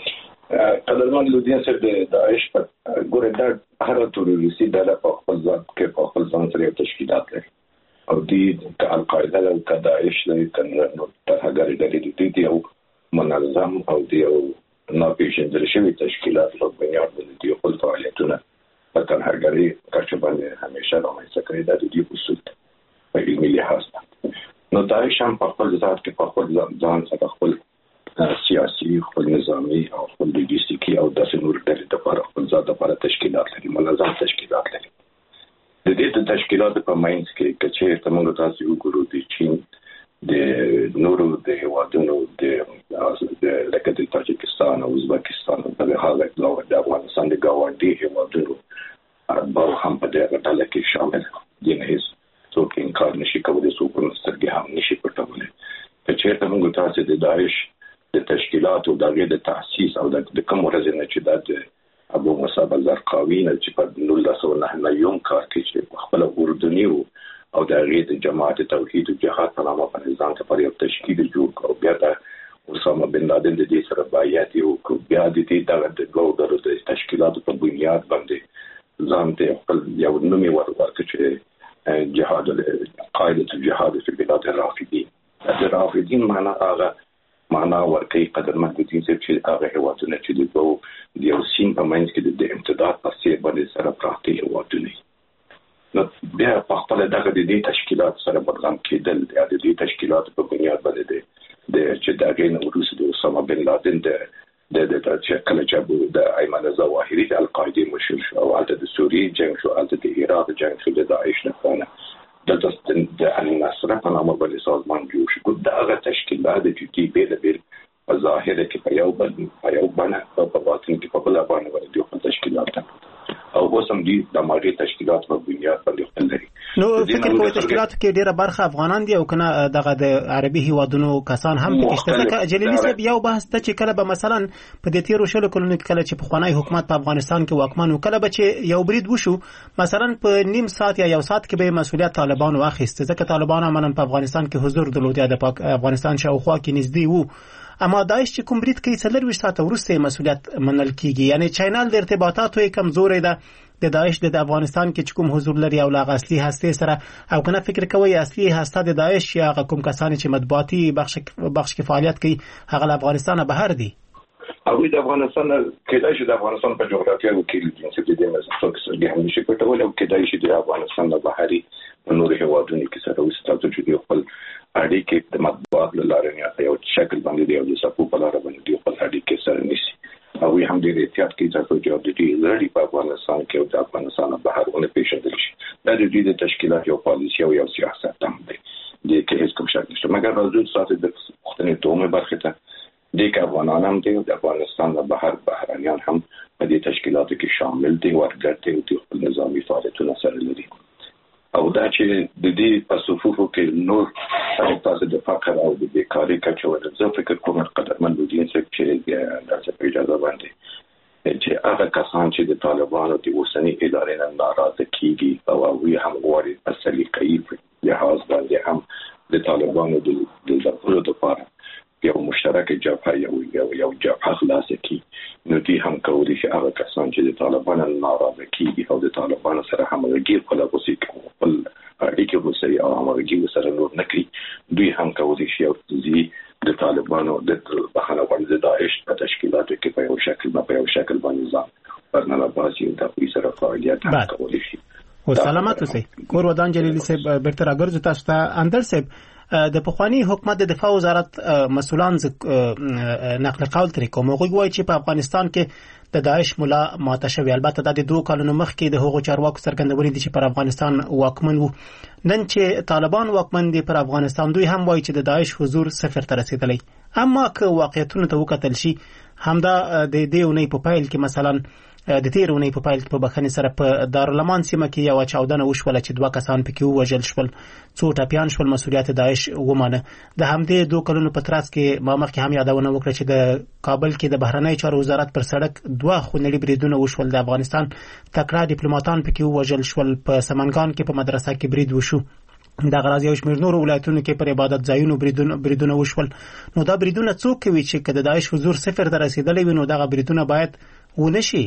قدرمن لودین سره د داعش په ګوره د هر تروریستي ډله په خپل ځان کې په خپل ځان سره تشکیلات لري او دي د القاعده او د داعش د کنو ترهګری ډلې دي او منظم او دی او ناپېژندل شوی تشکیلات په بنیاد باندې دي خپل فعالیتونه په ترهګری کچه باندې همیشه رامنځته کړي د دې اصول په علمي لحاظ نو داعش هم په خپل ځان کې په خپل ځان سره خپل سیاسي خپل نظامی او خپل لوجستیکي او داسې نور ډلې لپاره خپل ځان لپاره تشکیلات لري منظم تشکیلات لري د دې تشکیلاتو په ماینس کې چې تمام تاسو وګورئ د چین د نورو د هیوادونو د لکه د تاجکستان او ازبکستان په حال کې د افغانستان د ګاونډي هیوادونو اربع هم په دغه ډله کې شامل دي نه هیڅ څوک انکار نشي کولای څوک سترګې هم نشي پټولای چې تمام تاسو د داعش د تشکیلاتو دغه د تاسیس او د کوم ورځ نه چې د ابو مصعب الزرقاوي نه چې په نولس سوه نهه یوم کار کې چې خپل اردنی او د غیر جماعت توحید او جهاد په نامه باندې ځان ته پر یو تشکیل جوړ کړ بیا د اسامه بن لادن د دې سره بایعت یو بیا د دې د دوه د تشکیلاتو په بنیاد باندې ځان ته خپل یو نومي ورکړ چې جهاد قاعده الجهاد في بلاد الرافدين د رافدین معنا هغه معنا ورکي قدرمن دي چې هغه هیوادونه چې د دوه د یو سین په منځ کې د امتداد په څیر باندې سره پراختي هیوادونه نو بیا په خپل دغه د دې تشکیلات سره بدغم کېدل د دې تشکیلات په بنیاد باندې د چې دغه نو روس د اسامه بن لادن د د د چې کله چې د ایمن ظواهري د القاعده مشر شو او د سوریې جنگ شو د عراق جنگ شو د داعش نه د د النصر په نامه باندې سازمان جوړ شو د هغه تشکیلات د چې په بیل بیل ظاهره کې په یو بل په یو باندې په باطن کې په بل باندې باندې د تشکیلات او اوس هم دي د ماډي تشکیلات په بنیاد باندې خپل لري نو فکر کوم تشکیلات کې ډیره برخه افغانان دي او کنه دغه د عربي هیوادونو کسان هم پکې شته ځکه جلیلی صاحب یو بحث ته چې کله به مثلا په دې تیرو شلو کلونو کې کله چې په خوانی حکومت په افغانستان کې واکمن وکړه به چې یو برید وشو مثلا په نیم ساعت یا یو ساعت کې به مسؤلیت طالبان واخیسته ځکه طالبان عملاً په افغانستان کې حضور درلود یا د افغانستان شاوخوا کې نږدې وو اما داعش چې کوم برید کوي څلور وشت ساعت وروسته مسؤلیت منل کیږي یعنی چینل د ارتباطاتو کمزوري ده د داعش د افغانستان کې کوم حضور لري او لاغ اصلي هسته سره او کنه فکر کوي اصلي هسته د داعش یا کوم کسان چې مطبوعاتي بخش بخش کې فعالیت کوي هغه افغانستان بهر دي او د افغانستان کېدای شي د افغانستان په جغرافیه کې چې د دې مسافت کې هم نشي پټول او کېدای شي د افغانستان د بهري نور هیوادونو کې سره وستاتو چې خپل اړیکې د مطبوعات لاره نه یو شکل باندې دی او د سپو په لاره باندې دی خپل اړیکې سره نشي او هم د احتیاط کې ځکه چې د دې لړۍ په افغانستان کې او د افغانستان بهرونه پیښیدل شي دا د دې تشکیلات یو پالیسي او یو سیاست هم دی د کې هیڅ کوم شک نشته مګر راځو ساتي د وختنې دومره برخه ته د افغانان هم دی د افغانستان د بهر بهرانيان هم په دې تشکیلاتو کې شامل دي ورګرته او د خپل نظامی فعالیتونو سره لري او دا چې د دې په صفوفو کې نور تاسو د فقر او د بیکاری کچوله زه فکر کوم قدرمن دي چې د اجازه باندې چې هغه کسان چې د طالبانو د اوسنی ادارې نه ناراضه کیږي او وی هم غواړي په سلیقې لحاظ باندې هم د طالبانو د د ځپلو لپاره یو مشترک جبهه یو یو یو جبهه خلاصه کی نو دي هم کوي چې هغه کسان چې د طالبانو ناراضه کیږي او د طالبانو سره همغږي خپل وسیک خپل اړیکې وسري او همغږي سره نور نکړي دوی هم کوي چې یو ځي د طالبانو د بهانه باندې د داعش په تشکیلاتو کې په یو شکل په یو شکل باندې ځان ورننه باسي د دوی سره فعالیت کوي شي او سلامات اوسئ کور ودان جلیلی صاحب بیرته راګرځو تاسو ته اندر صاحب د پخوانی حکومت د دفاع وزارت مسولان نقل قول ترې کوم هغه وایي چې په افغانستان کې د داعش مولا ماته شوی البته د دوه کلونو مخکې د هغو چارواکو څرګندونې دي چې پر افغانستان واکمن وو نن چې طالبان واکمن دي پر افغانستان دوی هم وایي چې د داعش حضور صفر ته رسیدلی اما که واقعیتونو ته وکتل شي همدا د دې اونۍ په پایل کې مثلا د تیر اونۍ په پایل کې په بخښنې سره په دارالمان سیمه کې یو چاودنه وشوله چې دوه کسان پکې ووژل شول څو ټپیان شول مسؤلیت داعش ومانه د همدې دوه کلونو په ترڅ کې ما مخکې هم یادونه وکړه چې د کابل کې د بهرنی چارو وزارت پر سړک دوه خونړي بریدونه وشول د افغانستان تکړه ډیپلوماټان پکې ووژل شول په سمنګان کې په مدرسه کې برید وشو د غراض یو شمېر نور ولایتونو کې پر عبادت ځایونو بریدونه بریدونه وشول نو دا بریدونه څوک کوي چې کله د داعش حضور صفر ته رسیدلی وي نو دا بریدونه باید ونشي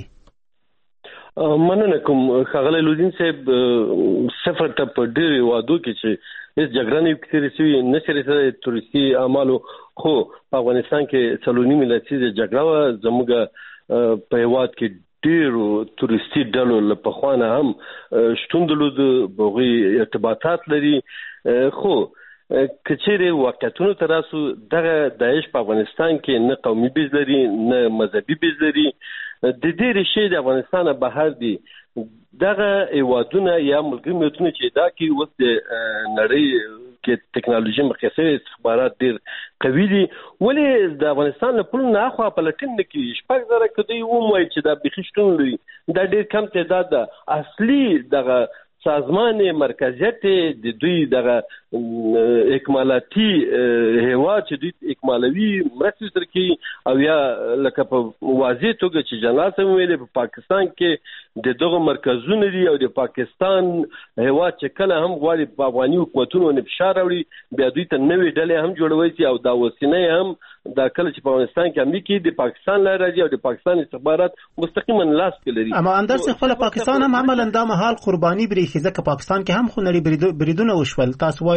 مننه کوم خغله لودین صاحب سفر ته په ډېر وادو کې چې اس جګړې کې سوي نشري سره تورستي اعمالو خو په افغانستان کې څلورنی ملتي جګړه زموږ په هواد کې ډېرو تورستي ډلو په خوانه هم شتون درلود بغي ارتباطات لري خو کچېره واقعیتونو تراسو دغه داعش په افغانستان کې نه قومي بیز لري نه مذهبي بیز لري د دې ریښې د افغانستان بهر دي دغه ایوادونه یا ملګری ملتونه چې دا کې وخت د نړۍ کې ټکنالوژي مخکې استخبارات ډېر قوي دي ولې د افغانستان په پلو نه خو په لټین کې شپږ زره کدی وموي چې دا بخښتون لري دا ډېر کم تعداد ده اصلي دغه سازمان مرکزیت د دوی دغه اکمالاتي هوا چې دوی اکمالوي مرکز تر کې او یا لکه په واضح توګه چې جنرال سم ویلي په پاکستان کې د دغه مرکزونه دي او د پاکستان هوا چې کله هم غواړي په افغاني حکومتونو نه فشار راوړي بیا دوی ته نوې ډلې هم جوړوي چې او دا وسینه هم دا کله چې په افغانستان کې امریکا د پاکستان لاره راځي او د پاکستان استخبارات مستقیما لاس کې لري اما اندر خپل پاکستان هم عملاً د محل قرباني بری ځکه پاکستان کې هم خو نړۍ بریدونه وشول تاسو وایي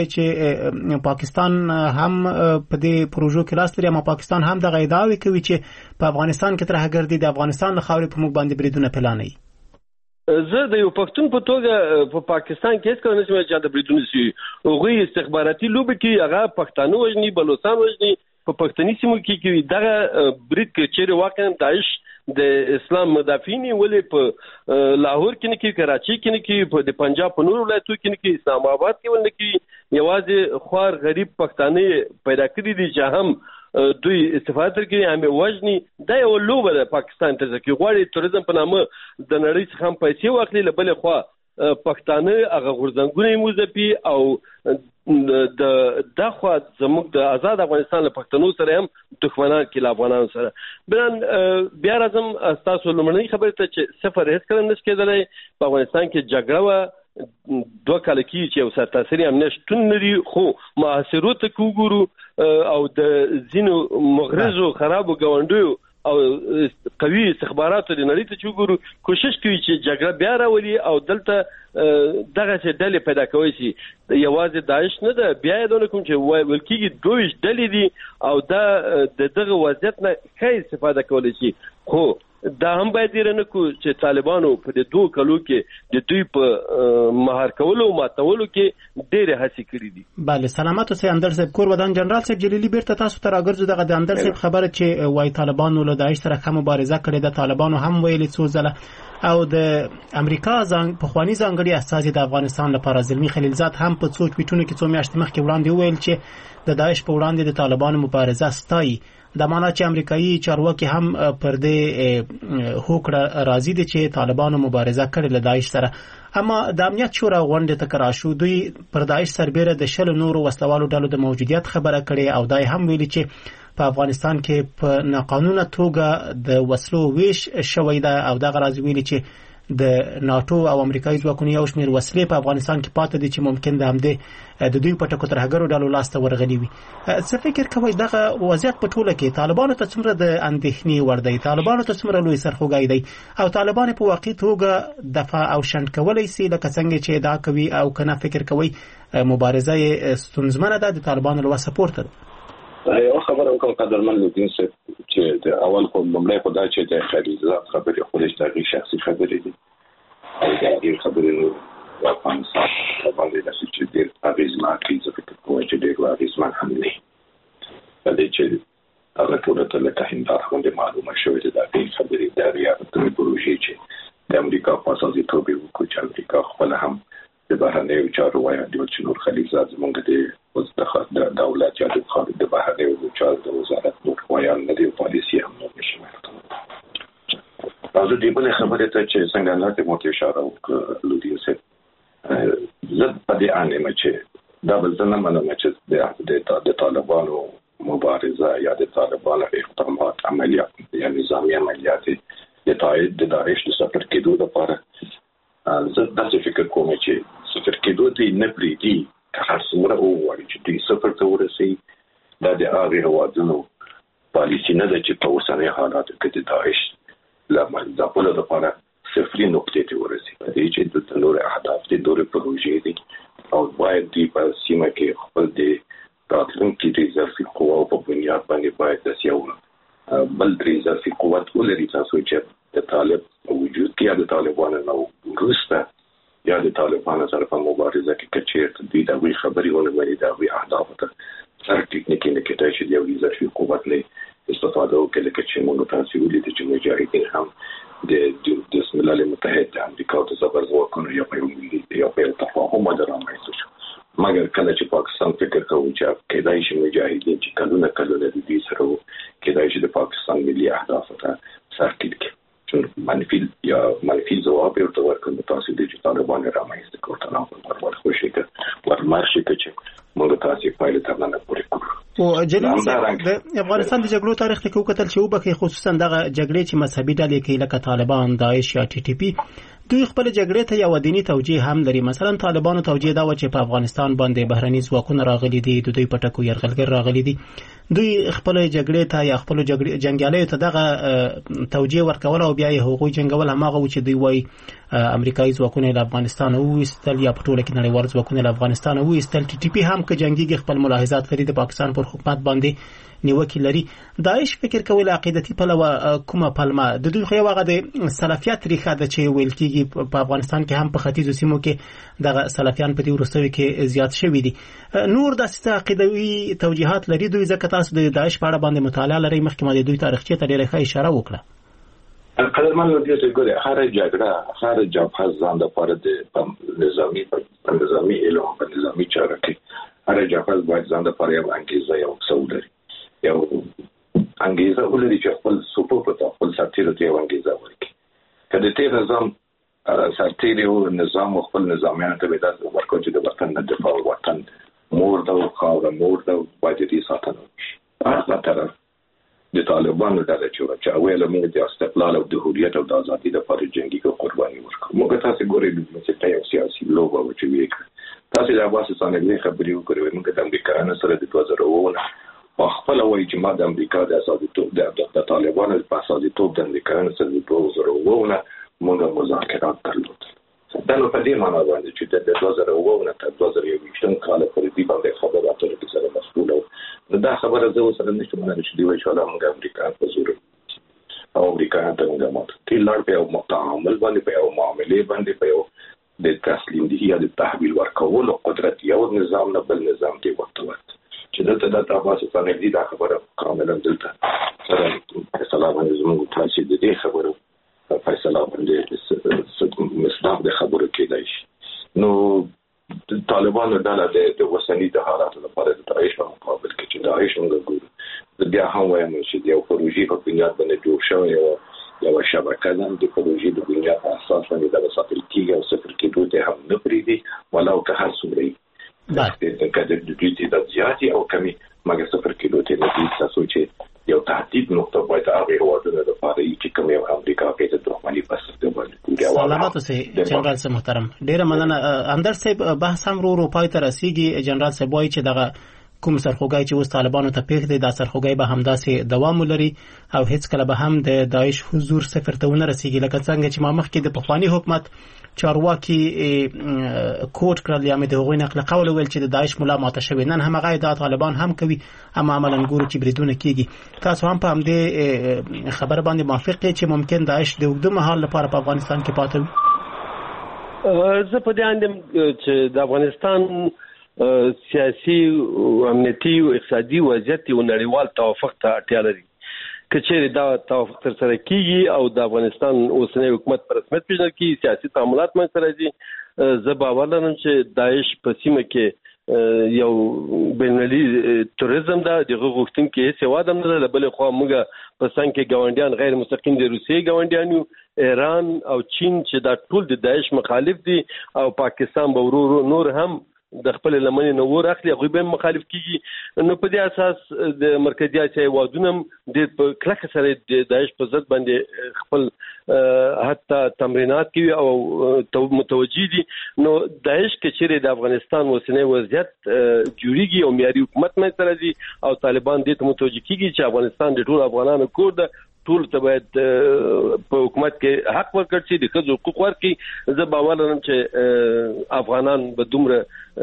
چې پاکستان هم په دې پروژو کې لاس لري، اما پاکستان هم دغه ادعاوې کوي چې په افغانستان کې ترهګردي د افغانستان له خاورې په موږ باندې بریدونه پلانوي. زه د یو پښتون په توګه په پاکستان کې هیڅ کله نشم چې د بریدونو سي هغوی استخباراتي لوبې کوي، هغه پښتانه وژني، بلوچستان وژني، په پښتني سیمو کې کوي. دغه برید کې چیرې واقعا داعش د اسلام مدافعین ولې په لاهور کې نه کوي، کراچي کې نه کوي، په د پنجاب په نورو ولایتو کې نه کوي، اسلام آباد کې ولې نه کوي. یوازې خوار غریب پښتانه پیدا کړي دي چې هم دوی استفاده کوي، هم وژني. دا یو لوبه ده پاکستان ته ځکه غواړي تورزم په نامه د نړۍ څخه هم پیسې واخلي، له بلې خوا پښتانه هغه غورځنګونه موزپي او د دغه زموږ د آزاد افغانستان له پښتنو سره هم دښمنان کې له افغانانو سره. بلان بیا راځم تاسو لمړنۍ خبرې ته چې صفر هیڅ کله نشي کېدلی. په افغانستان کې جګړه و دوه کال کې چې یو سرتاسري امنیت شتون لري، خو محاصرو ته وګورو او د ځینو مغرضو خرابو ګاونډیو او قوي استخباراتو د نړۍ ته وګورو، کوشش کوي چې جګړه بیا راولي او دلته دغه څه ډلې پیدا کوي شي. یوازې داعش نه ده، بیا یې دونه کوم چې ویل کېږي دوه ډلې دي او دا د دغه وضعیت نه ښه استفاده کولی شي. خو دا هم باید یې نه کو چې طالبانو په دې دوه کلو کې د دوی په مهار کولو او ماتولو کې ډېرې هڅې کړې دي. بله، سلامت اوسئ اندر صاحب. کور ودان جنرال صاحب جلیلي بیرته تاسو ته راګرځو. دغه د اندر صاحب خبره چې وایي طالبانو له داعش سره ښه مبارزه کړې ده، طالبانو هم ویلي څو ځله، او د امریکا ځان پخواني ځانګړي استازي د افغانستان لپاره زلمی خلیلزاد هم په څو ټویټونو کې څو میاشتې مخکې وړاندې وویل چې د داعش په وړاندې د طالبانو مبارزه ستایي. د معنا چې امریکایي چارواکي هم پر دې هوکړه راضي دي چې طالبانو مبارزه کړې له داعش سره. اما د امنیت شورا غونډې ته کرا شو، دوی پر داعش سربېره د شلو نورو وسلوالو ډلو د موجودیت خبره کړې او دای هم ویلي چې په افغانستان کې په ناقانونه توګه د وسلو ویش شوی ده او دغه راز ویلي چې د ناتو او امریکایي ځواکونو یو شمېر وسلې په افغانستان کې پاتې دي چې ممکن ده همدې د دوی په ټکو ترهګرو ډلو لاسته ورغلي وي. څه فکر کوئ دغه وضعیت په ټوله کې طالبانو ته څومره د اندېښنې وړ دی، طالبانو ته څومره لوی سرخوږی دی او طالبان په واقعي توګه دفاع او شنډ کولی سي لکه څنګه چې ادعا کوي، او که نه فکر کوئ مبارزه یې ستونزمنه ده، د طالبانو له وسه پورته ده؟ یو خبره وکړم قدرمن لودین صاحب چې د اول خو لومړی خو دا چې د خلیلزاد خبرې خو د هغې شخصي خبرې دي او د هغې خبرې نو د افغانستان باندې داسې چې ډېر اغېزناکې زه فکر کوم چې ډېر اغېزمن هم نه په دې چې هغه ټوله ته لکه هنداره غوندې معلومه شوې ده د هغې خبرې د ریاستونو پروژې چې د امریکا په استازیتوب یې وکړو چې امریکا خپله هم د بهرنیو چارو ویاندي چې نور خلیلزاد زموږ د د دولت یا د بهرنیو چارو د وزارت نور ویان نه دی، پالیسي هم نور نشي مخته. تاسو دې بلې خبرې ته چې څنګه نه ته مو ته اشاره وکړه لودین صاحب، زه په دې اړه یم چې دا بل څه نه منم چې د طالبانو مبارزه یا د طالبانو اقدامات عملیات یا نظامي عملیات د تایید د داعش د سفر کېدو لپاره زه داسې فکر کوم چې سفر کېدو ته نه پرېږدي که هر څومره وغواړي چې دوی سفر ته ورسوي. دا د هغې هېوادونو پالیسي نه ده چې په اوسني حالاتو کې د داعش له منځپلو لپاره صفري نقطې ته ورسي. په دې چې دلته نور اهداف دي، نورې پروژې دي او باید دوی په سیمه کې خپل د راتلونکي د اضافي قواو په بنیاد باندې باید داسې یو بل د اضافي قوت ولري. تاسو چې د طالب وجود کې یا د طالبانو نه وروسته یا د طالبانو سره په مبارزه کې که چېرته دوی د هغوی خبرې ونه مني، د هغوی اهدافو ته سر ټیکنیکي نه کېدای شي د یو اضافي قوت نه استفاده وکړي، لکه چې موږ تاسو ولیدل چې مجاهدین هم د بسم الله المتحد د امریکا د زبر ځواکونو یا په یو ملي یا په یو تفاهم باندې رامنځته شو. مګر کله چې پاکستان فکر کوي چې کېدای شي مجاهدین چې کلونه کلونه د دې سره کېدای شي د پاکستان ملي اهدافو ته سر ټیټ چون منفی یا منفی جواب ورته ورکړل تاسو د طالبانو رامنځته کوته نه ورور خوشی کړ ورمارشي چې موږ تاسو پایله تر نه پورې کړو. او جلیل د افغانستان د جګړو تاریخ ته وکتل چې وبکه خصوصا دغه جګړې چې مذهبي ډلې کې لکه طالبان، داعش یا ټي ټي پی دوی خپل جګړې ته یو دینی توجیه هم لري. مثلا طالبانو توجیه دا و چې په افغانستان باندې بهرني ځواکونه راغلي دي، د دوی په ټکو یرغلګر راغلي دي. دوی خپل جګړې ته یا خپل جګړې جنگیالیو ته دغه توجیه ورکول او بیا یې هغوی جنگول هماغه و چې دوی وایي امریکایي ځواکونه له افغانستان وویستل یا په ټوله کې نړیوال ځواکونه له افغانستان وویستل. ټي ټي پی هم که جنګیږي خپل ملاحظات لري د پاکستان پر حکومت باندې نیوکې لري. داعش فکر کول عقیدتي پلوه کومه پلمه د دوی خو هغه د سلفیت ریښه ده چې ویل کېږي په افغانستان کې هم په ختیځو سیمو کې دغه سلفیان په دې وروستیو کې زیات شوي دي. نور داسې عقیدوي توجیهات لري دوی ځکه تاسو د داعش په اړه باندې مطالعه لرئ مخکې ما د دوی تاریخچې ته ډېره ښه اشاره وکړه. قدرمن دې ته ګوره هر جګړه هر جبهه ځان د پاره د نظامی په نظامی علم په نظامی چاره کې هر جبهه باید ځان د پاره یو انګیزه یو څه ولري یو انګیزه ولري چې خپل سپورټ په خپل ساتلو ته یو انګیزه ورکړي. کله چې نظام ساتلو نظام خپل نظامیانو ته بدل ورکړي چې د وطن د دفاع وطن مور دا خاور مور دا باید دې ساتنه هغه طرف د طالبانو ډله چې ویل موږ د استقلال او د حریت او د ازادۍ لپاره جنگي کو قرباني ورکړو. موږ تاسو ګورئ چې یو سیاسي لوبه و چې وکړه تاسو د عباس څنګه خبرې وکړئ. موږ د امریکایانو سره د دوه زره اووه په خپل وایي چې ما د امریکا د ازادۍ د طالبانو په ازادۍ د امریکایانو سره د دوه زره اووه موږ مذاکرات درلودل. دا نو په دې معنی باندې چې د دوه زره اووه تر دوه زره یوویشت کال پورې دې باندې خبرې اترې کې سره مسؤل و. دا خبره زه سره نشم منل چې دی وایي چې الله موږ امریکا په زور او امریکا ته موږ مات کې لړ په یو تعامل باندې په یو معاملې باندې په یو د تسلیم دي یا د تحویل ورکول او قدرت یو نظام نه بل نظام ته ورته چې دلته د تاسو څخه دې دا خبره کاملا دلته سره فیصله باندې زموږ تاسو دې خبره فیصله باندې مصداق د خبرو کېدای شي. نو طالبانو ډله د وسنی د حالاتو لپاره د داعش په مقابل کې چې داعش موږ ګورو بیا هم وایم چې یو پروژې په بنیاد باندې جوړ شوی یو یو شبکه ده د پروژې د بنیاد په اساس باندې د ساتل کېږي او صفر کېدو ته هم نه پرېږدي ولو که هر څومره د کډر د دوی د زیاتې او کمی مګر صفر کېدو ته نه دي. تاسو چې یو تهدید نقطه باید هغه هوادونه د پاره چې کوم یو امریکا کې د دښمنۍ په سترګه باندې سلامات اوسئ جنرال صاحب محترم. ډیره مننه. اندر صاحب بحث هم رو رو پای ته رسیږي. جنرال صاحب وایي چې دغه کوم سرخوږی چې اوس طالبانو ته پیښ دی دا سرخوږی به همداسې دوام ولري او هیڅ کله به هم د داعش حضور صفر ته ونه رسیږي لکه څنګه چې ما مخکې د پخواني حکومت چارواکي کوټ کړل یا مې د هغوی نقل قول ویل چې د داعش ملا ماته شوی. نن همغه ادعا طالبان هم کوي اما عملاً ګورو چې بریدونه کیږي. تاسو هم په همدې خبره باندې موافق یې چې ممکن داعش د اوږده مهال لپاره په افغانستان کې پاتې وي؟ زه په دې اندم چې د افغانستان سیاسي او امنیتي او اقتصادي وضعیت یو نړیوال توافق ته اړتیا لري. که چیرې دا توافق تر سره کیږي او د افغانستان اوسنی حکومت په رسمیت پیژندل کیږي سیاسي تعاملات منځته راځي زه باور لرم چې داعش په سیمه کې یو بینالمللي تروریزم ده دغه غوښتونکي هیڅ هېواد هم نه ده. بلې خوا موږ په څنګ کې ګاونډیان غیر مستقیم د روسیې ګاونډیان یو ایران او چین چې دا ټول د داعش مخالف دي او پاکستان به ورو نور هم د خپل لمنې نه ور اخلي هغوی به مخالف کیږي. نو په دې اساس د مرکزي اسیا هېوادونه هم ډېر په کلکه سره د داعش په ضد باندې خپل حتی تمرینات کوي او متوجه دي. نو داعش که چیرې د افغانستان اوسنی وضعیت جوړیږي او معیاري حکومت منځته راځي او طالبان دې ته متوجه کیږي چې افغانستان د ټولو افغانانو کور ده ټول ته باید په حکومت کې حق ورکړي چې د ښځو حقوق ورکړي. زه باور لرم چې افغانان به دومره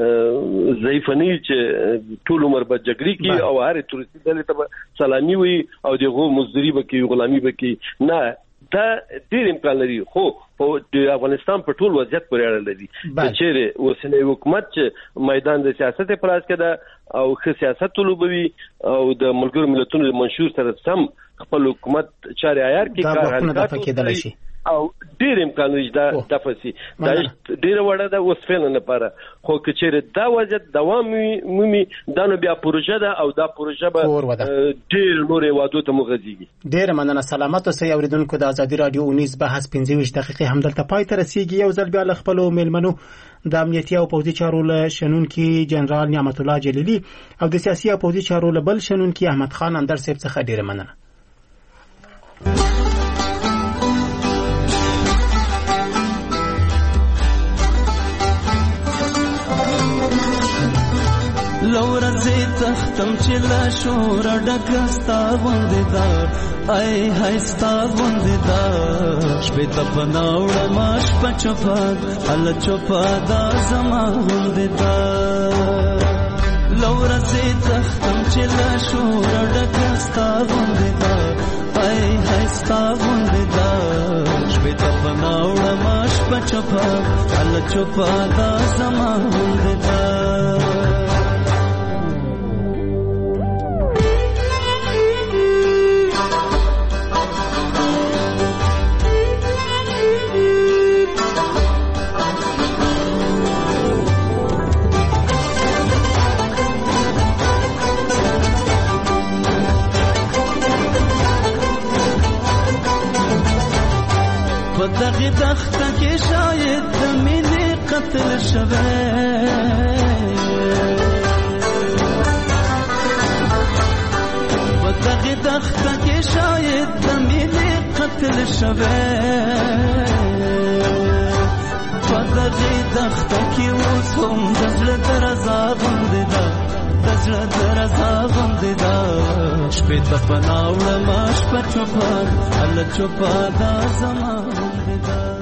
ضعیف نه وي چې ټول عمر به جګړې کوي او هرې تورستي ډلې ته به سلامي وي او دغو مزدوري به کوي غلامي به کوي. نه دا ډېر امکان لري خو د افغانستان په ټول وضعیت پورې اړه لري. چې چیرې اوسنی حکومت چې میدان د سیاست په لاس کې ده او ښه سیاست طلبوي او د ملګرو ملتونو د منشور سره سم خپل حکومت چارې عیار کې کار حرکات او ډېر امکان لري دا دفع شي. دا ډېره وړه ده اوس فعلا لپاره خو که چیرې دا وضعیت دوام مومي دا نو بیا پروژه ده او دا پروژه به ډېر نورې هېوادو ته مغځېږي. ډېره مننه. سلامت اوسئ اورېدونکو. د ازادي راډیو اونیز بحث پنځه ویشت دقیقې همدلته پای ته رسیږي. یو ځل بیا له خپلو میلمنو د امنیتي او پوځي چارو له شنونکي جنرال نعمت الله جلیلي او د سیاسي او پوځي چارو له بل شنونکي احمد خان اندر صاحب څخه ډېره مننه. لورزیت تختم چې لا شور ډکستا غوندې دا ای هاي ستا غوندې دا شپې ته پناوړه ما شپه چوپا ال چوپا دا زما غوندې دا لور سي تختم چې لا شور ډکستا غوندې دا ای هاي ستا غوندې دا شپې ته پناوړه ما شپه چوپا ال چوپا دا زما غوندې دا دغه تخته کې شاید د مینې قتل شوه په دغه تخته کې شاید د مینې قتل شوه په دغه تخته کې اوس هم د زړه درزا غوندې ده د زړه درزا غوندې ده شپې ته پناه وړمه شپه چوپه هله چوپه دا زما غوندې ده